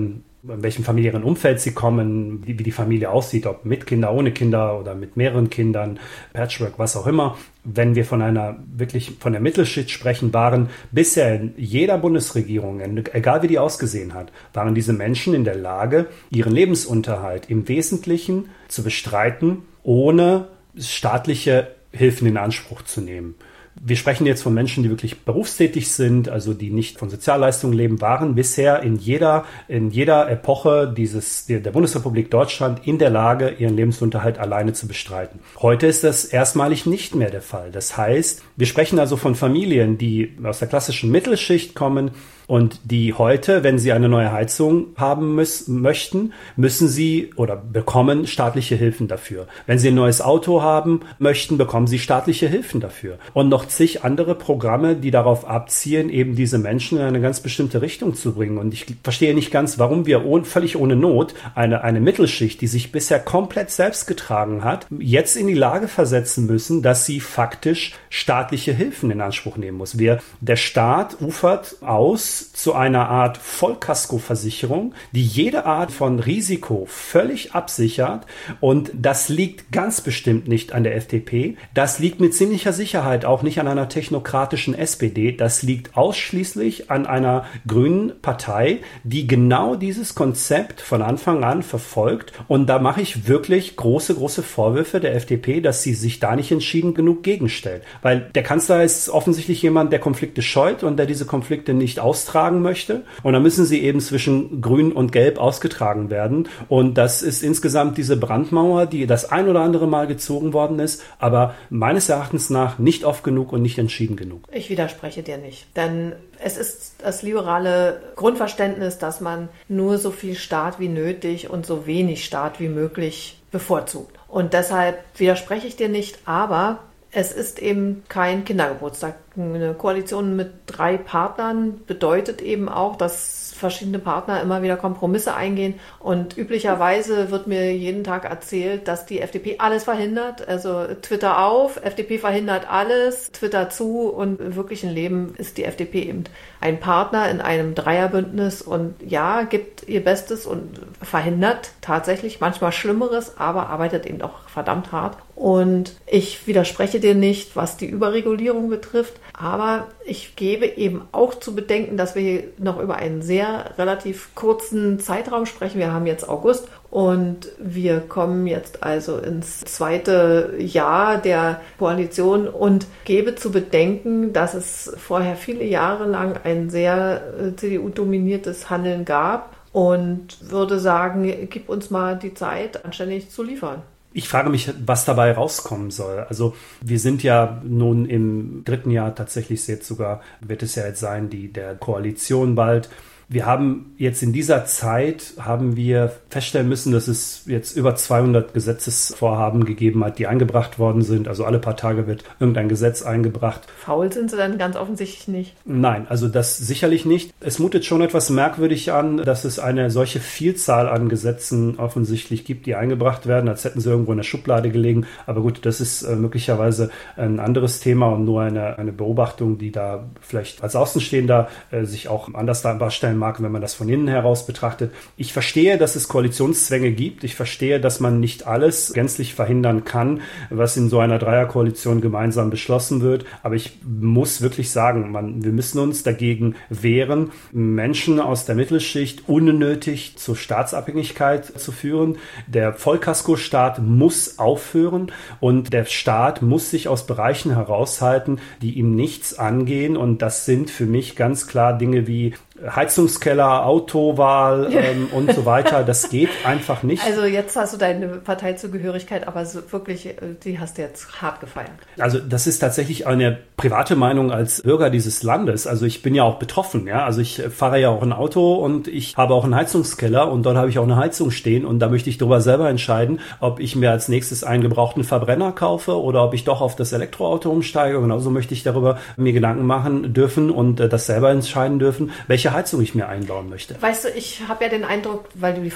in welchem familiären Umfeld sie kommen, wie, wie die Familie aussieht, ob mit Kinder, ohne Kinder oder mit mehreren Kindern, Patchwork, was auch immer. Wenn wir von einer, wirklich von der Mittelschicht sprechen, waren bisher in jeder Bundesregierung, egal wie die ausgesehen hat, waren diese Menschen in der Lage, ihren Lebensunterhalt im Wesentlichen zu bestreiten, ohne staatliche Hilfen in Anspruch zu nehmen. Wir sprechen jetzt von Menschen, die wirklich berufstätig sind, also die nicht von Sozialleistungen leben, waren bisher in jeder, in jeder Epoche dieses, der Bundesrepublik Deutschland in der Lage, ihren Lebensunterhalt alleine zu bestreiten. Heute ist das erstmalig nicht mehr der Fall. Das heißt, wir sprechen also von Familien, die aus der klassischen Mittelschicht kommen, und die heute, wenn sie eine neue Heizung haben müssen, möchten, müssen sie oder bekommen staatliche Hilfen dafür. Wenn sie ein neues Auto haben möchten, bekommen sie staatliche Hilfen dafür. Und noch zig andere Programme, die darauf abzielen, eben diese Menschen in eine ganz bestimmte Richtung zu bringen. Und ich verstehe nicht ganz, warum wir ohne, völlig ohne Not eine, eine Mittelschicht, die sich bisher komplett selbst getragen hat, jetzt in die Lage versetzen müssen, dass sie faktisch staatliche Hilfen in Anspruch nehmen muss. Wir, der Staat ufert aus zu einer Art Vollkaskoversicherung, die jede Art von Risiko völlig absichert. Und das liegt ganz bestimmt nicht an der F D P. Das liegt mit ziemlicher Sicherheit auch nicht an einer technokratischen S P D. Das liegt ausschließlich an einer grünen Partei, die genau dieses Konzept von Anfang an verfolgt. Und da mache ich wirklich große, große Vorwürfe der F D P, dass sie sich da nicht entschieden genug gegenstellt. Weil der Kanzler ist offensichtlich jemand, der Konflikte scheut und der diese Konflikte nicht austragen möchte. Und dann müssen sie eben zwischen Grün und Gelb ausgetragen werden. Und das ist insgesamt diese Brandmauer, die das ein oder andere Mal gezogen worden ist, aber meines Erachtens nach nicht oft genug und nicht entschieden genug. Ich widerspreche dir nicht, denn es ist das liberale Grundverständnis, dass man nur so viel Staat wie nötig und so wenig Staat wie möglich bevorzugt. Und deshalb widerspreche ich dir nicht, aber es ist eben kein Kindergeburtstag. Eine Koalition mit drei Partnern bedeutet eben auch, dass verschiedene Partner immer wieder Kompromisse eingehen. Und üblicherweise wird mir jeden Tag erzählt, dass die F D P alles verhindert. Also Twitter auf, F D P verhindert alles, Twitter zu. Und im wirklichen Leben ist die F D P eben ein Partner in einem Dreierbündnis und ja, gibt ihr Bestes und verhindert tatsächlich manchmal Schlimmeres, aber arbeitet eben auch verdammt hart. Und ich widerspreche dir nicht, was die Überregulierung betrifft, aber ich gebe eben auch zu bedenken, dass wir hier noch über einen sehr relativ kurzen Zeitraum sprechen. Wir haben jetzt August und wir kommen jetzt also ins zweite Jahr der Koalition und gebe zu bedenken, dass es vorher viele Jahre lang ein sehr C D U-dominiertes Handeln gab und würde sagen, gib uns mal die Zeit, anständig zu liefern. Ich frage mich, was dabei rauskommen soll. Also wir sind ja nun im dritten Jahr, tatsächlich jetzt sogar, wird es ja jetzt sein, die der Koalition bald. Wir haben jetzt in dieser Zeit, haben wir feststellen müssen, dass es jetzt über zweihundert Gesetzesvorhaben gegeben hat, die eingebracht worden sind. Also alle paar Tage wird irgendein Gesetz eingebracht. Faul sind sie dann ganz offensichtlich nicht. Nein, also das sicherlich nicht. Es mutet schon etwas merkwürdig an, dass es eine solche Vielzahl an Gesetzen offensichtlich gibt, die eingebracht werden, als hätten sie irgendwo in der Schublade gelegen. Aber gut, das ist äh, möglicherweise ein anderes Thema und nur eine, eine Beobachtung, die da vielleicht als Außenstehender äh, sich auch anders darstellen mag, wenn man das von innen heraus betrachtet. Ich verstehe, dass es Koalitionszwänge gibt. Ich verstehe, dass man nicht alles gänzlich verhindern kann, was in so einer Dreierkoalition gemeinsam beschlossen wird. Aber ich muss wirklich sagen, man, wir müssen uns dagegen wehren, Menschen aus der Mittelschicht unnötig zur Staatsabhängigkeit zu führen. Der Vollkaskostaat muss aufhören und der Staat muss sich aus Bereichen heraushalten, die ihm nichts angehen. Und das sind für mich ganz klar Dinge wie Heizungskeller, Autowahl ähm, und so weiter. Das geht einfach nicht. Also jetzt hast du deine Parteizugehörigkeit, aber so wirklich, die hast du jetzt hart gefeiert. Also das ist tatsächlich eine private Meinung als Bürger dieses Landes. Also ich bin ja auch betroffen. Ja, also ich fahre ja auch ein Auto und ich habe auch einen Heizungskeller und dort habe ich auch eine Heizung stehen und da möchte ich darüber selber entscheiden, ob ich mir als nächstes einen gebrauchten Verbrenner kaufe oder ob ich doch auf das Elektroauto umsteige. Genauso möchte ich darüber mir Gedanken machen dürfen und äh, das selber entscheiden dürfen, welche Heizung ich mir einbauen möchte. Weißt du, ich habe ja den Eindruck, weil du die Verkehrs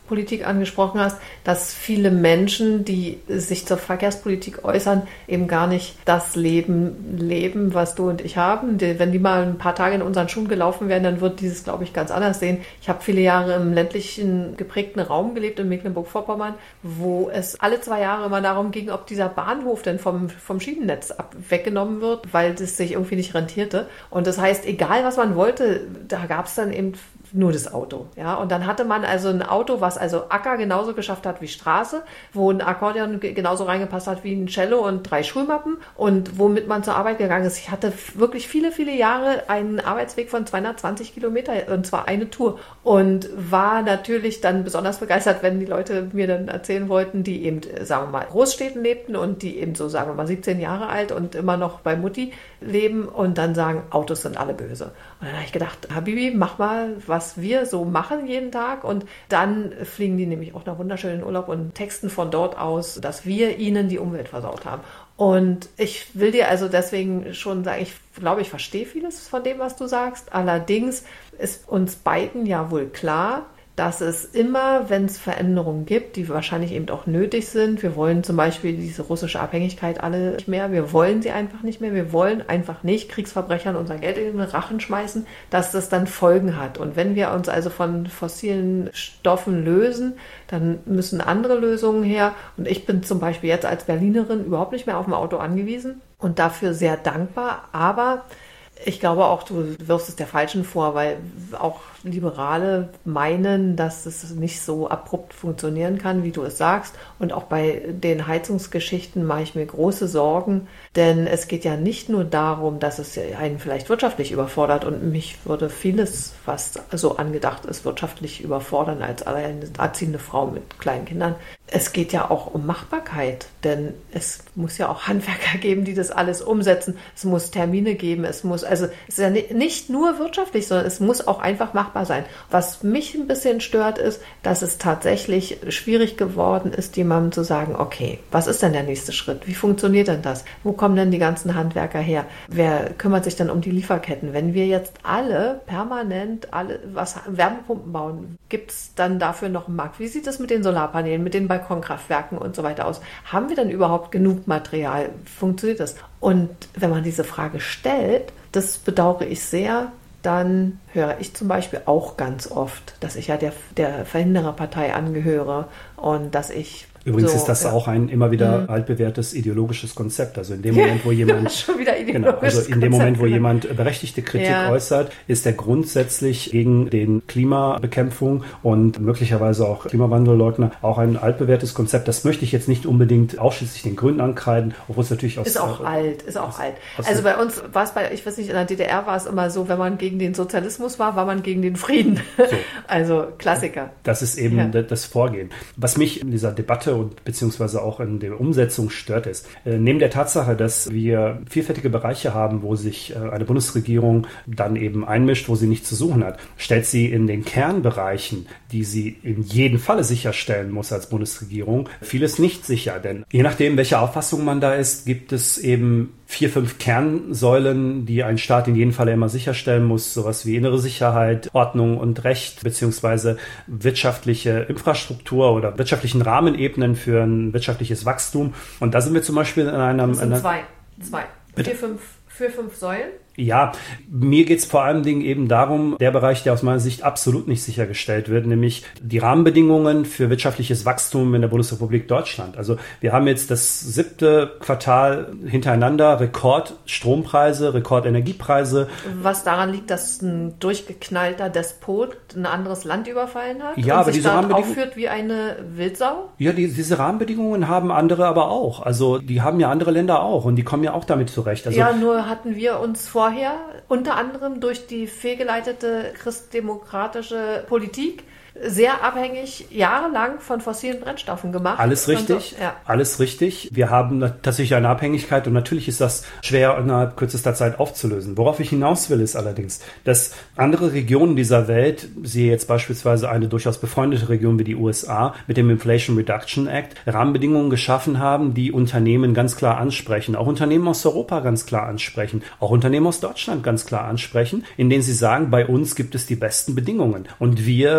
Politik angesprochen hast, dass viele Menschen, die sich zur Verkehrspolitik äußern, eben gar nicht das Leben leben, was du und ich haben. Wenn die mal ein paar Tage in unseren Schuhen gelaufen wären, dann wird dieses, glaube ich, ganz anders sehen. Ich habe viele Jahre im ländlichen geprägten Raum gelebt, in Mecklenburg-Vorpommern, wo es alle zwei Jahre immer darum ging, ob dieser Bahnhof denn vom, vom Schienennetz ab, weggenommen wird, weil das sich irgendwie nicht rentierte. Und das heißt, egal was man wollte, da gab es dann eben nur das Auto. Ja, und dann hatte man also ein Auto, was also Acker genauso geschafft hat wie Straße, wo ein Akkordeon genauso reingepasst hat wie ein Cello und drei Schulmappen und womit man zur Arbeit gegangen ist. Ich hatte wirklich viele, viele Jahre einen Arbeitsweg von zweihundertzwanzig Kilometer und zwar eine Tour und war natürlich dann besonders begeistert, wenn die Leute mir dann erzählen wollten, die eben, sagen wir mal, Großstädten lebten und die eben so, sagen wir mal, siebzehn Jahre alt und immer noch bei Mutti leben und dann sagen, Autos sind alle böse. Und dann habe ich gedacht, Habibi, mach mal, was wir so machen jeden Tag und dann fliegen die nämlich auch noch wunderschön in den Urlaub und texten von dort aus, dass wir ihnen die Umwelt versaut haben. Und ich will dir also deswegen schon sagen, ich glaube, ich verstehe vieles von dem, was du sagst. Allerdings ist uns beiden ja wohl klar, dass es immer, wenn es Veränderungen gibt, die wahrscheinlich eben auch nötig sind, wir wollen zum Beispiel diese russische Abhängigkeit alle nicht mehr, wir wollen sie einfach nicht mehr, wir wollen einfach nicht Kriegsverbrechern unser Geld in den Rachen schmeißen, dass das dann Folgen hat. Und wenn wir uns also von fossilen Stoffen lösen, dann müssen andere Lösungen her. Und ich bin zum Beispiel jetzt als Berlinerin überhaupt nicht mehr auf ein Auto angewiesen und dafür sehr dankbar, aber ich glaube auch, du wirfst es der Falschen vor, weil auch Liberale meinen, dass es nicht so abrupt funktionieren kann, wie du es sagst. Und auch bei den Heizungsgeschichten mache ich mir große Sorgen, denn es geht ja nicht nur darum, dass es einen vielleicht wirtschaftlich überfordert und mich würde vieles, was so angedacht ist, wirtschaftlich überfordern als alleinerziehende Frau mit kleinen Kindern. Es geht ja auch um Machbarkeit, denn es muss ja auch Handwerker geben, die das alles umsetzen. Es muss Termine geben, es muss, also es ist ja nicht nur wirtschaftlich, sondern es muss auch einfach machbar sein. Was mich ein bisschen stört, ist, dass es tatsächlich schwierig geworden ist, jemandem zu sagen, okay, was ist denn der nächste Schritt? Wie funktioniert denn das? Wo kommen denn die ganzen Handwerker her? Wer kümmert sich denn um die Lieferketten? Wenn wir jetzt alle permanent alle was Wärmepumpen bauen, gibt es dann dafür noch einen Markt? Wie sieht es mit den Solarpanelen, mit den Balkonkraftwerken und so weiter aus? Haben wir denn überhaupt genug Material? Funktioniert das? Und wenn man diese Frage stellt, das bedauere ich sehr, dann höre ich zum Beispiel auch ganz oft, dass ich ja der, der Verhindererpartei angehöre und dass ich Übrigens so, ist das ja. auch ein immer wieder mhm. altbewährtes ideologisches Konzept. Also in dem Moment, wo jemand schon wieder genau, also in dem Moment, wo genau. jemand berechtigte Kritik ja. äußert, ist er grundsätzlich gegen den Klimabekämpfung und möglicherweise auch Klimawandelleugner auch ein altbewährtes Konzept. Das möchte ich jetzt nicht unbedingt ausschließlich den Grünen ankreiden, obwohl es natürlich aus, ist auch äh, alt, ist auch aus, alt. Aus, also bei uns war es bei, ich weiß nicht, in der D D R war es immer so, wenn man gegen den Sozialismus war, war man gegen den Frieden. So. Also Klassiker. Das ist eben ja. das Vorgehen. Was mich in dieser Debatte und beziehungsweise auch in der Umsetzung stört ist. Äh, neben der Tatsache, dass wir vielfältige Bereiche haben, wo sich äh, eine Bundesregierung dann eben einmischt, wo sie nichts zu suchen hat, stellt sie in den Kernbereichen, die sie in jedem Falle sicherstellen muss als Bundesregierung, vieles nicht sicher. Denn je nachdem, welche Auffassung man da ist, gibt es eben vier, fünf Kernsäulen, die ein Staat in jedem Falle immer sicherstellen muss, sowas wie innere Sicherheit, Ordnung und Recht, beziehungsweise wirtschaftliche Infrastruktur oder wirtschaftlichen Rahmenebenen für ein wirtschaftliches Wachstum. Und da sind wir zum Beispiel in einem... Das sind einer, zwei, zwei, bitte? vier, fünf, vier, fünf Säulen. Ja, mir geht es vor allen Dingen eben darum, der Bereich, der aus meiner Sicht absolut nicht sichergestellt wird, nämlich die Rahmenbedingungen für wirtschaftliches Wachstum in der Bundesrepublik Deutschland. Also wir haben jetzt das siebte Quartal hintereinander Rekordstrompreise, Rekordenergiepreise. Was daran liegt, dass ein durchgeknallter Despot ein anderes Land überfallen hat ja, und aber sich diese dort aufführt wie eine Wildsau? Ja, die, diese Rahmenbedingungen haben andere aber auch. Also die haben ja andere Länder auch und die kommen ja auch damit zurecht. Also, ja, nur hatten wir uns vorher unter anderem durch die fehlgeleitete christdemokratische Politik sehr abhängig jahrelang von fossilen Brennstoffen gemacht. Alles richtig, so, ja. alles richtig. Wir haben tatsächlich eine Abhängigkeit und natürlich ist das schwer innerhalb kürzester Zeit aufzulösen. Worauf ich hinaus will, ist allerdings, dass andere Regionen dieser Welt, siehe jetzt beispielsweise eine durchaus befreundete Region wie die U S A, mit dem Inflation Reduction Act Rahmenbedingungen geschaffen haben, die Unternehmen ganz klar ansprechen, auch Unternehmen aus Europa ganz klar ansprechen, auch Unternehmen aus Deutschland ganz klar ansprechen, in denen sie sagen, bei uns gibt es die besten Bedingungen und wir machen uns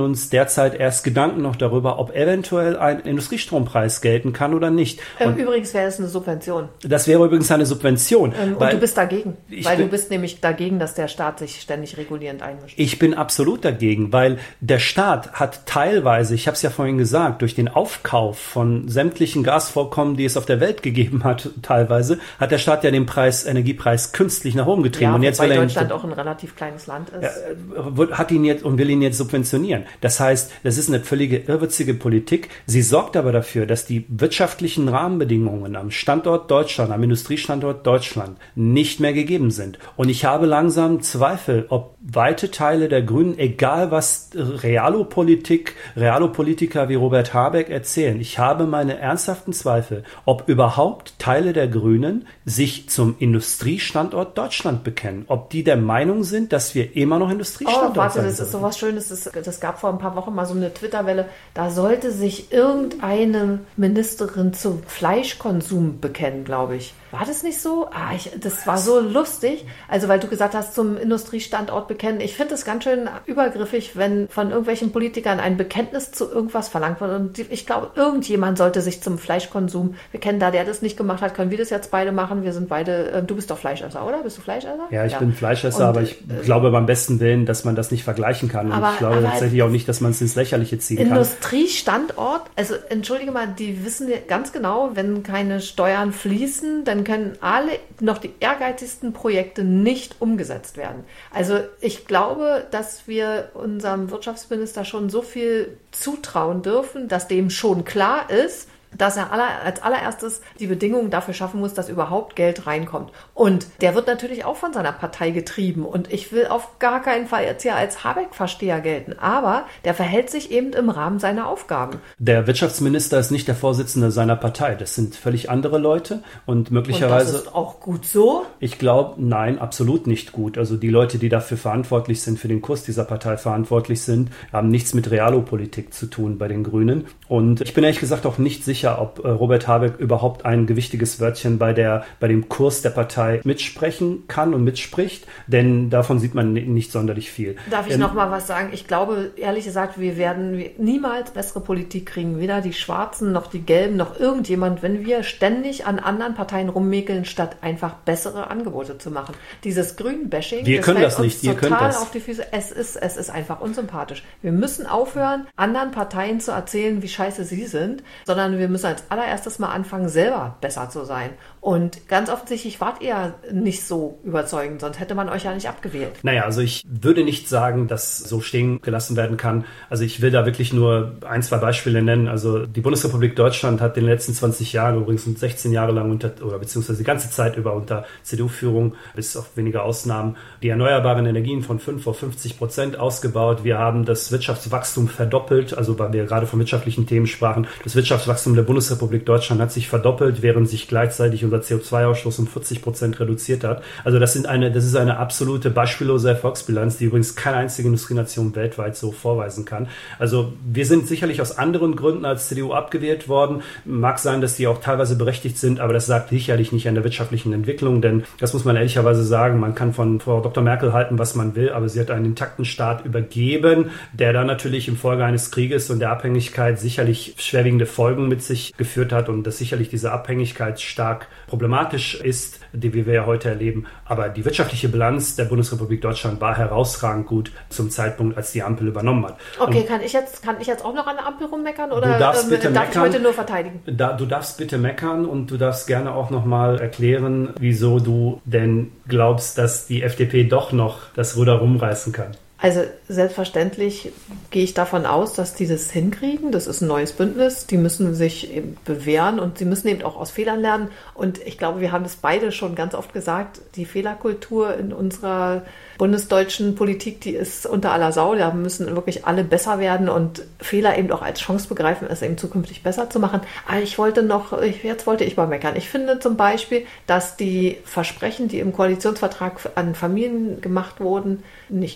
uns derzeit erst Gedanken noch darüber, ob eventuell ein Industriestrompreis gelten kann oder nicht. Ähm, übrigens wäre es eine Subvention. Das wäre übrigens eine Subvention. Ähm, und du bist dagegen, weil bin, du bist nämlich dagegen, dass der Staat sich ständig regulierend einmischt. Ich bin absolut dagegen, weil der Staat hat teilweise, ich habe es ja vorhin gesagt, durch den Aufkauf von sämtlichen Gasvorkommen, die es auf der Welt gegeben hat, teilweise, hat der Staat ja den Preis, Energiepreis künstlich nach oben getrieben. Ja, und jetzt weil will er Deutschland auch ein relativ kleines Land ist. Er hat ihn jetzt und will ihn jetzt subventionieren. Das heißt, das ist eine völlige irrwitzige Politik. Sie sorgt aber dafür, dass die wirtschaftlichen Rahmenbedingungen am Standort Deutschland, am Industriestandort Deutschland nicht mehr gegeben sind. Und ich habe langsam Zweifel, ob weite Teile der Grünen, egal was Realopolitik, Realopolitiker wie Robert Habeck erzählen, ich habe meine ernsthaften Zweifel, ob überhaupt Teile der Grünen sich zum Industriestandort Deutschland bekennen. Ob die der Meinung sind, dass wir immer noch Industriestandort Oh, warte, sein das sollen. ist so was Schönes. Das, das gab vor ein paar Wochen mal so eine Twitter-Welle. Da sollte sich irgendeine Ministerin zum Fleischkonsum bekennen, glaube ich. War das nicht so? Ah, ich, das war so lustig. Also, weil du gesagt hast, zum Industriestandort bekennen. Ich finde es ganz schön übergriffig, wenn von irgendwelchen Politikern ein Bekenntnis zu irgendwas verlangt wird. Und ich glaube, irgendjemand sollte sich zum Fleischkonsum bekennen. Da der das nicht gemacht hat, können wir das jetzt beide machen. Wir sind beide, äh, du bist doch Fleischesser, oder? Bist du Fleischesser? Ja, ich ja. bin Fleischesser, Und, aber ich äh, glaube beim besten Willen, dass man das nicht vergleichen kann. Aber, und ich glaube aber tatsächlich auch nicht, dass man es ins Lächerliche ziehen kann. Industriestandort, also entschuldige mal, die wissen ganz genau, wenn keine Steuern fließen, dann können alle noch die ehrgeizigsten Projekte nicht umgesetzt werden. Also ich glaube, dass wir unserem Wirtschaftsminister schon so viel zutrauen dürfen, dass dem schon klar ist, dass er aller, als allererstes die Bedingungen dafür schaffen muss, dass überhaupt Geld reinkommt. Und der wird natürlich auch von seiner Partei getrieben. Und ich will auf gar keinen Fall jetzt hier als Habeck-Versteher gelten. Aber der verhält sich eben im Rahmen seiner Aufgaben. Der Wirtschaftsminister ist nicht der Vorsitzende seiner Partei. Das sind völlig andere Leute. Und möglicherweise... Und das ist auch gut so? Ich glaube, nein, absolut nicht gut. Also die Leute, die dafür verantwortlich sind, für den Kurs dieser Partei verantwortlich sind, haben nichts mit Realopolitik zu tun bei den Grünen. Und ich bin ehrlich gesagt auch nicht sicher, ob äh, Robert Habeck überhaupt ein gewichtiges Wörtchen bei der bei dem Kurs der Partei mitsprechen kann und mitspricht, denn davon sieht man nicht sonderlich viel. Darf ich ähm, noch mal was sagen? Ich glaube, ehrlich gesagt, wir werden niemals bessere Politik kriegen, weder die Schwarzen noch die Gelben noch irgendjemand, wenn wir ständig an anderen Parteien rummäkeln, statt einfach bessere Angebote zu machen. Dieses Grün-Bashing, wir das können fällt das nicht. uns Ihr total könnt das. auf die Füße. Es ist, es ist einfach unsympathisch. Wir müssen aufhören, anderen Parteien zu erzählen, wie scheiße sie sind, sondern wir müssen als allererstes mal anfangen, selber besser zu sein. Und ganz offensichtlich wart ihr nicht so überzeugend, sonst hätte man euch ja nicht abgewählt. Naja, also ich würde nicht sagen, dass so stehen gelassen werden kann. Also ich will da wirklich nur ein, zwei Beispiele nennen. Also die Bundesrepublik Deutschland hat in den letzten zwanzig Jahren, übrigens sechzehn Jahre lang unter, oder beziehungsweise die ganze Zeit über unter C D U-Führung, bis auf wenige Ausnahmen, die erneuerbaren Energien von fünf auf fünfzig Prozent ausgebaut. Wir haben das Wirtschaftswachstum verdoppelt, also weil wir gerade von wirtschaftlichen Themen sprachen. Das Wirtschaftswachstum der Bundesrepublik Deutschland hat sich verdoppelt, während sich gleichzeitig unser C O zwei Ausstoß um vierzig Prozent reduziert hat. Also das sind eine, das ist eine absolute beispiellose Erfolgsbilanz, die übrigens keine einzige Industrienation weltweit so vorweisen kann. Also wir sind sicherlich aus anderen Gründen als C D U abgewählt worden. Mag sein, dass die auch teilweise berechtigt sind, aber das sagt sicherlich nicht an der wirtschaftlichen Entwicklung, denn das muss man ehrlicherweise sagen, man kann von Frau Doktor Merkel halten, was man will, aber sie hat einen intakten Staat übergeben, der dann natürlich im Folge eines Krieges und der Abhängigkeit sicherlich schwerwiegende Folgen mit sich geführt hat und dass sicherlich diese Abhängigkeit stark problematisch ist, die wir ja heute erleben. Aber die wirtschaftliche Bilanz der Bundesrepublik Deutschland war herausragend gut zum Zeitpunkt, als die Ampel übernommen hat. Okay, und kann ich jetzt kann ich jetzt auch noch an der Ampel rummeckern oder du darfst ähm, bitte darf meckern, ich heute nur verteidigen? Da, du darfst bitte meckern und du darfst gerne auch nochmal erklären, wieso du denn glaubst, dass die F D P doch noch das Ruder rumreißen kann. Also selbstverständlich gehe ich davon aus, dass die das hinkriegen. Das ist ein neues Bündnis. Die müssen sich eben bewähren und sie müssen eben auch aus Fehlern lernen. Und ich glaube, wir haben das beide schon ganz oft gesagt, die Fehlerkultur in unserer bundesdeutschen Politik, die ist unter aller Sau. Da müssen wirklich alle besser werden und Fehler eben auch als Chance begreifen, es eben zukünftig besser zu machen. Aber ich wollte noch, jetzt wollte ich mal meckern. Ich finde zum Beispiel, dass die Versprechen, die im Koalitionsvertrag an Familien gemacht wurden, nicht gut eingehalten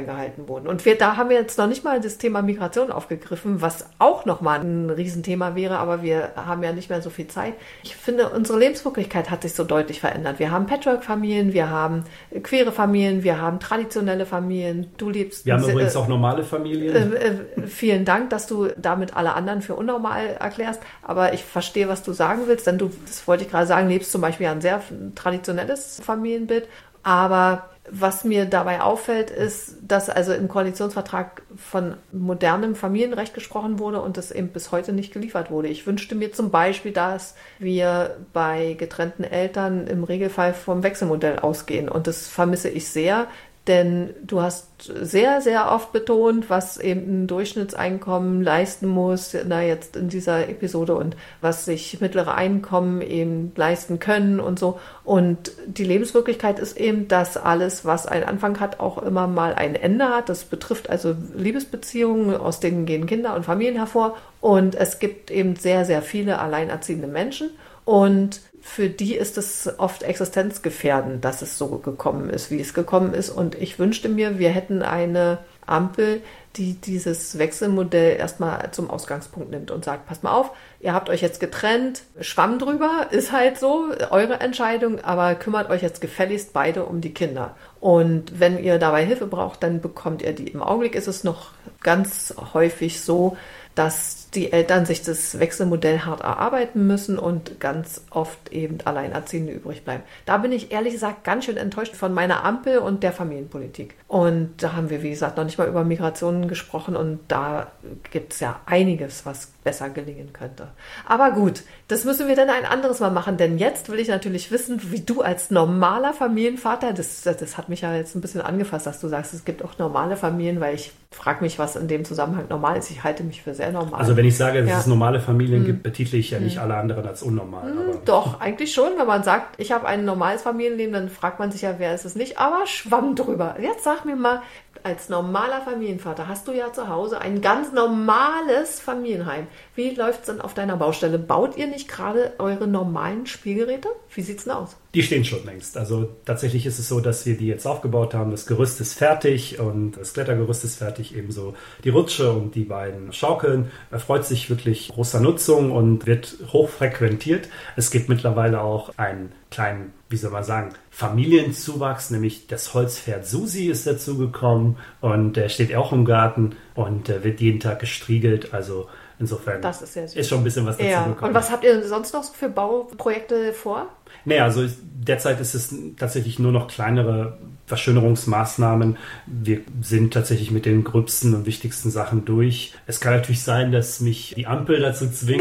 eingehalten wurden. Und wir, da haben wir jetzt noch nicht mal das Thema Migration aufgegriffen, was auch nochmal ein Riesenthema wäre, aber wir haben ja nicht mehr so viel Zeit. Ich finde, unsere Lebenswirklichkeit hat sich so deutlich verändert. Wir haben Patchwork-Familien, wir haben queere Familien, wir haben traditionelle Familien. Du lebst... Wir haben äh, übrigens auch normale Familien. Äh, äh, vielen Dank, dass du damit alle anderen für unnormal erklärst, aber ich verstehe, was du sagen willst, denn du, das wollte ich gerade sagen, lebst zum Beispiel ein sehr traditionelles Familienbild, aber was mir dabei auffällt, ist, dass also im Koalitionsvertrag von modernem Familienrecht gesprochen wurde und das eben bis heute nicht geliefert wurde. Ich wünschte mir zum Beispiel, dass wir bei getrennten Eltern im Regelfall vom Wechselmodell ausgehen und das vermisse ich sehr. Denn du hast sehr, sehr oft betont, was eben ein Durchschnittseinkommen leisten muss, na jetzt in dieser Episode und was sich mittlere Einkommen eben leisten können und so. Und die Lebenswirklichkeit ist eben, dass alles, was einen Anfang hat, auch immer mal ein Ende hat. Das betrifft also Liebesbeziehungen, aus denen gehen Kinder und Familien hervor. Und es gibt eben sehr, sehr viele alleinerziehende Menschen. Und für die ist es oft existenzgefährdend, dass es so gekommen ist, wie es gekommen ist. Und ich wünschte mir, wir hätten eine Ampel, die dieses Wechselmodell erstmal zum Ausgangspunkt nimmt und sagt, passt mal auf, ihr habt euch jetzt getrennt, Schwamm drüber, ist halt so, eure Entscheidung, aber kümmert euch jetzt gefälligst beide um die Kinder. Und wenn ihr dabei Hilfe braucht, dann bekommt ihr die. Im Augenblick ist es noch ganz häufig so, dass die Eltern sich das Wechselmodell hart erarbeiten müssen und ganz oft eben Alleinerziehende übrig bleiben. Da bin ich ehrlich gesagt ganz schön enttäuscht von meiner Ampel und der Familienpolitik. Und da haben wir, wie gesagt, noch nicht mal über Migrationen gesprochen und da gibt es ja einiges, was besser gelingen könnte. Aber gut, das müssen wir dann ein anderes Mal machen, denn jetzt will ich natürlich wissen, wie du als normaler Familienvater, das, das hat mich ja jetzt ein bisschen angefasst, dass du sagst, es gibt auch normale Familien, weil ich frage mich, was in dem Zusammenhang normal ist. Ich halte mich für sehr normal. Also wenn ich sage, dass ja. es normale Familien hm. gibt, betitle ich ja nicht hm. alle anderen als unnormal. Hm, aber doch, eigentlich schon. Wenn man sagt, ich habe ein normales Familienleben, dann fragt man sich ja, wer ist es nicht. Aber Schwamm drüber. Jetzt sag mir mal, als normaler Familienvater hast du ja zu Hause ein ganz normales Familienheim. Wie läuft es denn auf deiner Baustelle? Baut ihr nicht gerade eure normalen Spielgeräte? Wie sieht es denn aus? Die stehen schon längst. Also tatsächlich ist es so, dass wir die jetzt aufgebaut haben. Das Gerüst ist fertig und das Klettergerüst ist fertig. Ebenso die Rutsche und die beiden Schaukeln. Erfreut sich wirklich großer Nutzung und wird hoch frequentiert. Es gibt mittlerweile auch einen kleinen, wie soll man sagen, Familienzuwachs, nämlich das Holzpferd Susi ist dazugekommen und der steht auch im Garten und äh, wird jeden Tag gestriegelt. Also insofern das ist, sehr süß. Ist schon ein bisschen was dazu ja. gekommen. Und was habt ihr sonst noch für Bauprojekte vor? Nee, also derzeit ist es tatsächlich nur noch kleinere Verschönerungsmaßnahmen. Wir sind tatsächlich mit den gröbsten und wichtigsten Sachen durch. Es kann natürlich sein, dass mich die Ampel dazu zwingt,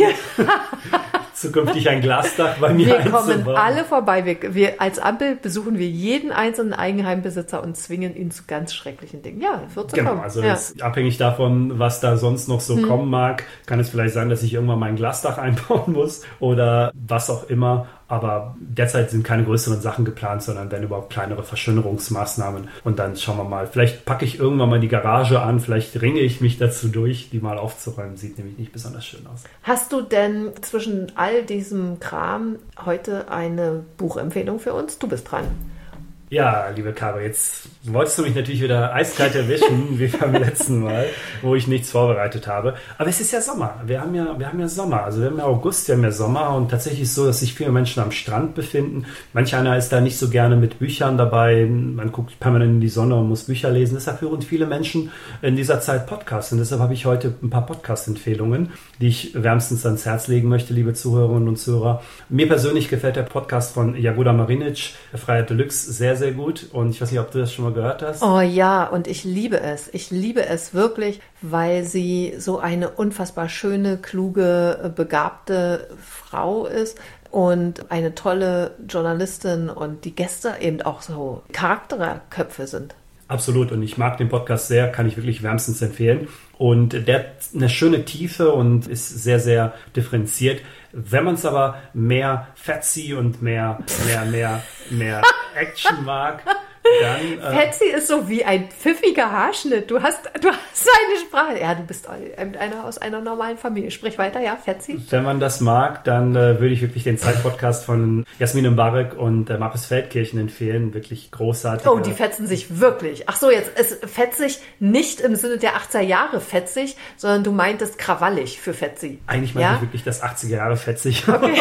zukünftig ein Glasdach bei mir einzubauen. Wir kommen alle vorbei. Wir, wir als Ampel besuchen wir jeden einzelnen Eigenheimbesitzer und zwingen ihn zu ganz schrecklichen Dingen. Ja, wird so genau, kommen. also ja. ist abhängig davon, was da sonst noch so hm. kommen mag, kann es vielleicht sein, dass ich irgendwann mein Glasdach einbauen muss oder was auch immer. Aber derzeit sind keine größeren Sachen geplant, sondern wenn überhaupt kleinere Verschönerungsmaßnahmen. Und dann schauen wir mal, vielleicht packe ich irgendwann mal die Garage an, vielleicht ringe ich mich dazu durch, die mal aufzuräumen. Sieht nämlich nicht besonders schön aus. Hast du denn zwischen all diesem Kram heute eine Buchempfehlung für uns? Du bist dran. Ja, liebe Caro, jetzt wolltest du mich natürlich wieder eiskalt erwischen, wie beim letzten Mal, wo ich nichts vorbereitet habe. Aber es ist ja Sommer. Wir haben ja, wir haben ja Sommer. Also wir haben ja August, wir haben ja Sommer und tatsächlich ist es so, dass sich viele Menschen am Strand befinden. Manch einer ist da nicht so gerne mit Büchern dabei. Man guckt permanent in die Sonne und muss Bücher lesen. Deshalb hören viele Menschen in dieser Zeit Podcasts. Und deshalb habe ich heute ein paar Podcast-Empfehlungen, die ich wärmstens ans Herz legen möchte, liebe Zuhörerinnen und Zuhörer. Mir persönlich gefällt der Podcast von Jagoda Marinic, Freiheit Deluxe, sehr, sehr gut. Und ich weiß nicht, ob du das schon mal gehört hast. Oh ja, und ich liebe es. Ich liebe es wirklich, weil sie so eine unfassbar schöne, kluge, begabte Frau ist und eine tolle Journalistin und die Gäste eben auch so Charakterköpfe sind. Absolut. Und ich mag den Podcast sehr, kann ich wirklich wärmstens empfehlen. Und der hat eine schöne Tiefe und ist sehr, sehr differenziert. Wenn man es aber mehr Fetzi und mehr, mehr, mehr, mehr Action mag, Dann, äh, Fetzi ist so wie ein pfiffiger Haarschnitt. Du hast, du hast eine Sprache. Ja, du bist einer aus einer normalen Familie. Sprich weiter, ja, Fetzi. Wenn man das mag, dann äh, würde ich wirklich den Zeit-Podcast von Jasmin Mbarek und äh, Markus Feldkirchen empfehlen. Wirklich großartig. Oh, die fetzen sich wirklich. Ach so, jetzt ist fetzig nicht im Sinne der achtziger Jahre fetzig, sondern du meintest krawallig für Fetzi. Eigentlich meinte ja? ich wirklich das achtziger Jahre fetzig. Okay.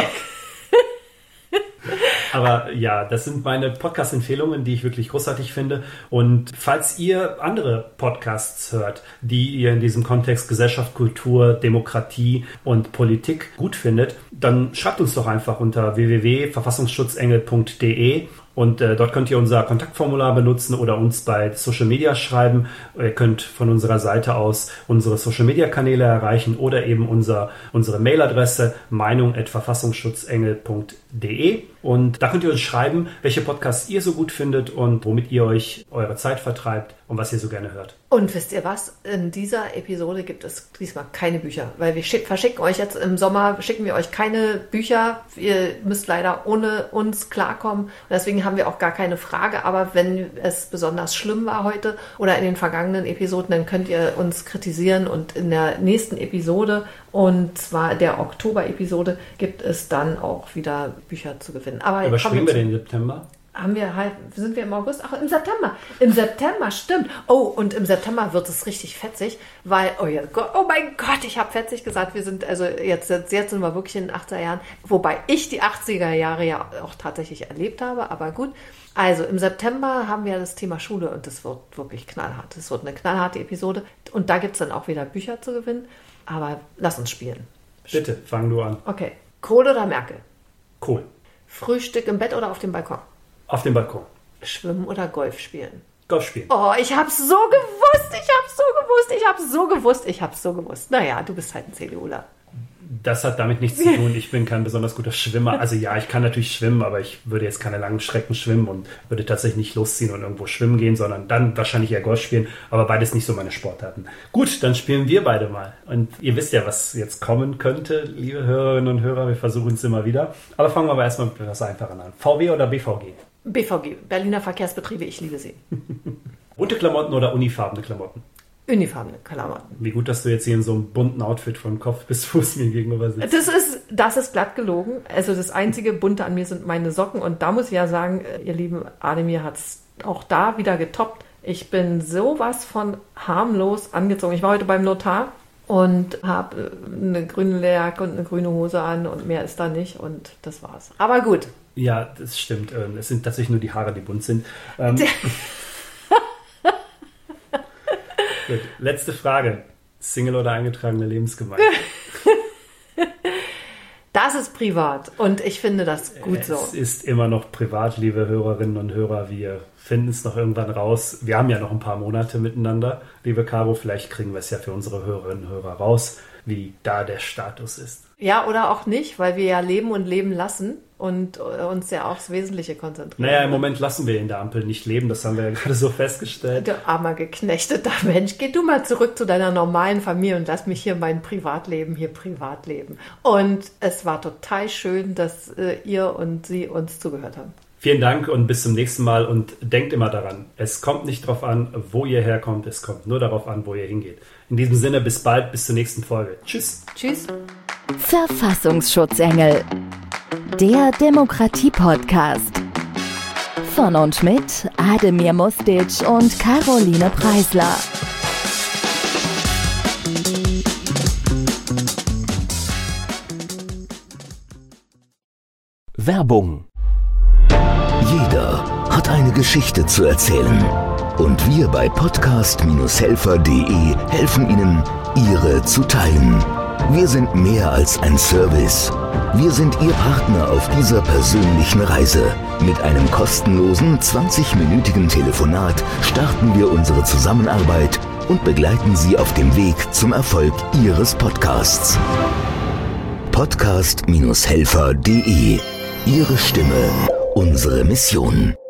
Aber ja, das sind meine Podcast-Empfehlungen, die ich wirklich großartig finde. Und falls ihr andere Podcasts hört, die ihr in diesem Kontext Gesellschaft, Kultur, Demokratie und Politik gut findet, dann schreibt uns doch einfach unter w w w punkt verfassungsschutzengel punkt d e. Und äh, dort könnt ihr unser Kontaktformular benutzen oder uns bei Social Media schreiben. Ihr könnt von unserer Seite aus unsere Social Media Kanäle erreichen oder eben unser, unsere Mailadresse meinung at verfassungsschutzengel punkt d e. Und da könnt ihr uns schreiben, welche Podcasts ihr so gut findet und womit ihr euch eure Zeit vertreibt und was ihr so gerne hört. Und wisst ihr was? In dieser Episode gibt es diesmal keine Bücher, weil wir schick, verschicken euch jetzt im Sommer, schicken wir euch keine Bücher. Ihr müsst leider ohne uns klarkommen. Und deswegen haben wir auch gar keine Frage. Aber wenn es besonders schlimm war heute oder in den vergangenen Episoden, dann könnt ihr uns kritisieren. Und in der nächsten Episode, und zwar der Oktober-Episode, gibt es dann auch wieder Bücher zu gewinnen. Aber überspringen wir den September? Haben wir halt, sind wir im August? Ach, im September. Im September, stimmt. Oh, und im September wird es richtig fetzig, weil, oh ja, oh mein Gott, ich habe fetzig gesagt, wir sind, also jetzt, jetzt, jetzt sind wir wirklich in den achtziger Jahren, wobei ich die achtziger Jahre ja auch tatsächlich erlebt habe, aber gut. Also im September haben wir das Thema Schule und das wird wirklich knallhart. Das wird eine knallharte Episode und da gibt es dann auch wieder Bücher zu gewinnen, aber lass uns spielen. Bitte, fang du an. Okay. Kohl oder Merkel? Kohl. Frühstück im Bett oder auf dem Balkon? Auf dem Balkon. Schwimmen oder Golf spielen? Golf spielen. Oh, ich hab's so gewusst, ich hab's so gewusst, ich hab's so gewusst, ich hab's so gewusst. Naja, du bist halt ein CDUler. Das hat damit nichts zu tun. Ich bin kein besonders guter Schwimmer. Also ja, ich kann natürlich schwimmen, aber ich würde jetzt keine langen Strecken schwimmen und würde tatsächlich nicht losziehen und irgendwo schwimmen gehen, sondern dann wahrscheinlich eher Golf spielen. Aber beides nicht so meine Sportarten. Gut, dann spielen wir beide mal. Und ihr wisst ja, was jetzt kommen könnte, liebe Hörerinnen und Hörer. Wir versuchen es immer wieder. Aber fangen wir aber erstmal mit etwas Einfacheren an. V W oder B V G? B V G, Berliner Verkehrsbetriebe, ich liebe sie. Bunte Klamotten oder unifarbene Klamotten? Unifarbene Klamotten. Wie gut, dass du jetzt hier in so einem bunten Outfit von Kopf bis Fuß mir gegenüber sitzt. Das ist, das ist glatt gelogen. Also das einzige Bunte an mir sind meine Socken. Und da muss ich ja sagen, ihr lieben Ademir hat es auch da wieder getoppt. Ich bin sowas von harmlos angezogen. Ich war heute beim Notar und habe eine grüne Lederjacke und eine grüne Hose an und mehr ist da nicht. Und das war's. Aber gut. Ja, das stimmt. Es sind tatsächlich nur die Haare, die bunt sind. Ähm, Gut. Letzte Frage. Single oder eingetragene Lebensgemeinschaft? Das ist privat und ich finde das gut es so. Es ist immer noch privat, liebe Hörerinnen und Hörer. Wir finden es noch irgendwann raus. Wir haben ja noch ein paar Monate miteinander. Liebe Caro, vielleicht kriegen wir es ja für unsere Hörerinnen und Hörer raus, wie da der Status ist. Ja, oder auch nicht, weil wir ja leben und leben lassen und uns ja aufs Wesentliche konzentrieren. Naja, im Moment lassen wir in der Ampel nicht leben, das haben wir ja gerade so festgestellt. Du armer, geknechteter Mensch, geh du mal zurück zu deiner normalen Familie und lass mich hier mein Privatleben hier privat leben. Und es war total schön, dass äh, ihr und sie uns zugehört haben. Vielen Dank und bis zum nächsten Mal und denkt immer daran, es kommt nicht darauf an, wo ihr herkommt, es kommt nur darauf an, wo ihr hingeht. In diesem Sinne, bis bald, bis zur nächsten Folge. Tschüss. Tschüss. Verfassungsschutzengel, der Demokratie-Podcast. Von und mit Ademir Mustic und Caroline Preisler. Werbung. Jeder hat eine Geschichte zu erzählen. Und wir bei podcast Helfer punkt de helfen Ihnen, ihre zu teilen. Wir sind mehr als ein Service. Wir sind Ihr Partner auf dieser persönlichen Reise. Mit einem kostenlosen zwanzig-minütigen Telefonat starten wir unsere Zusammenarbeit und begleiten Sie auf dem Weg zum Erfolg Ihres Podcasts. podcast Helfer punkt de. Ihre Stimme, unsere Mission.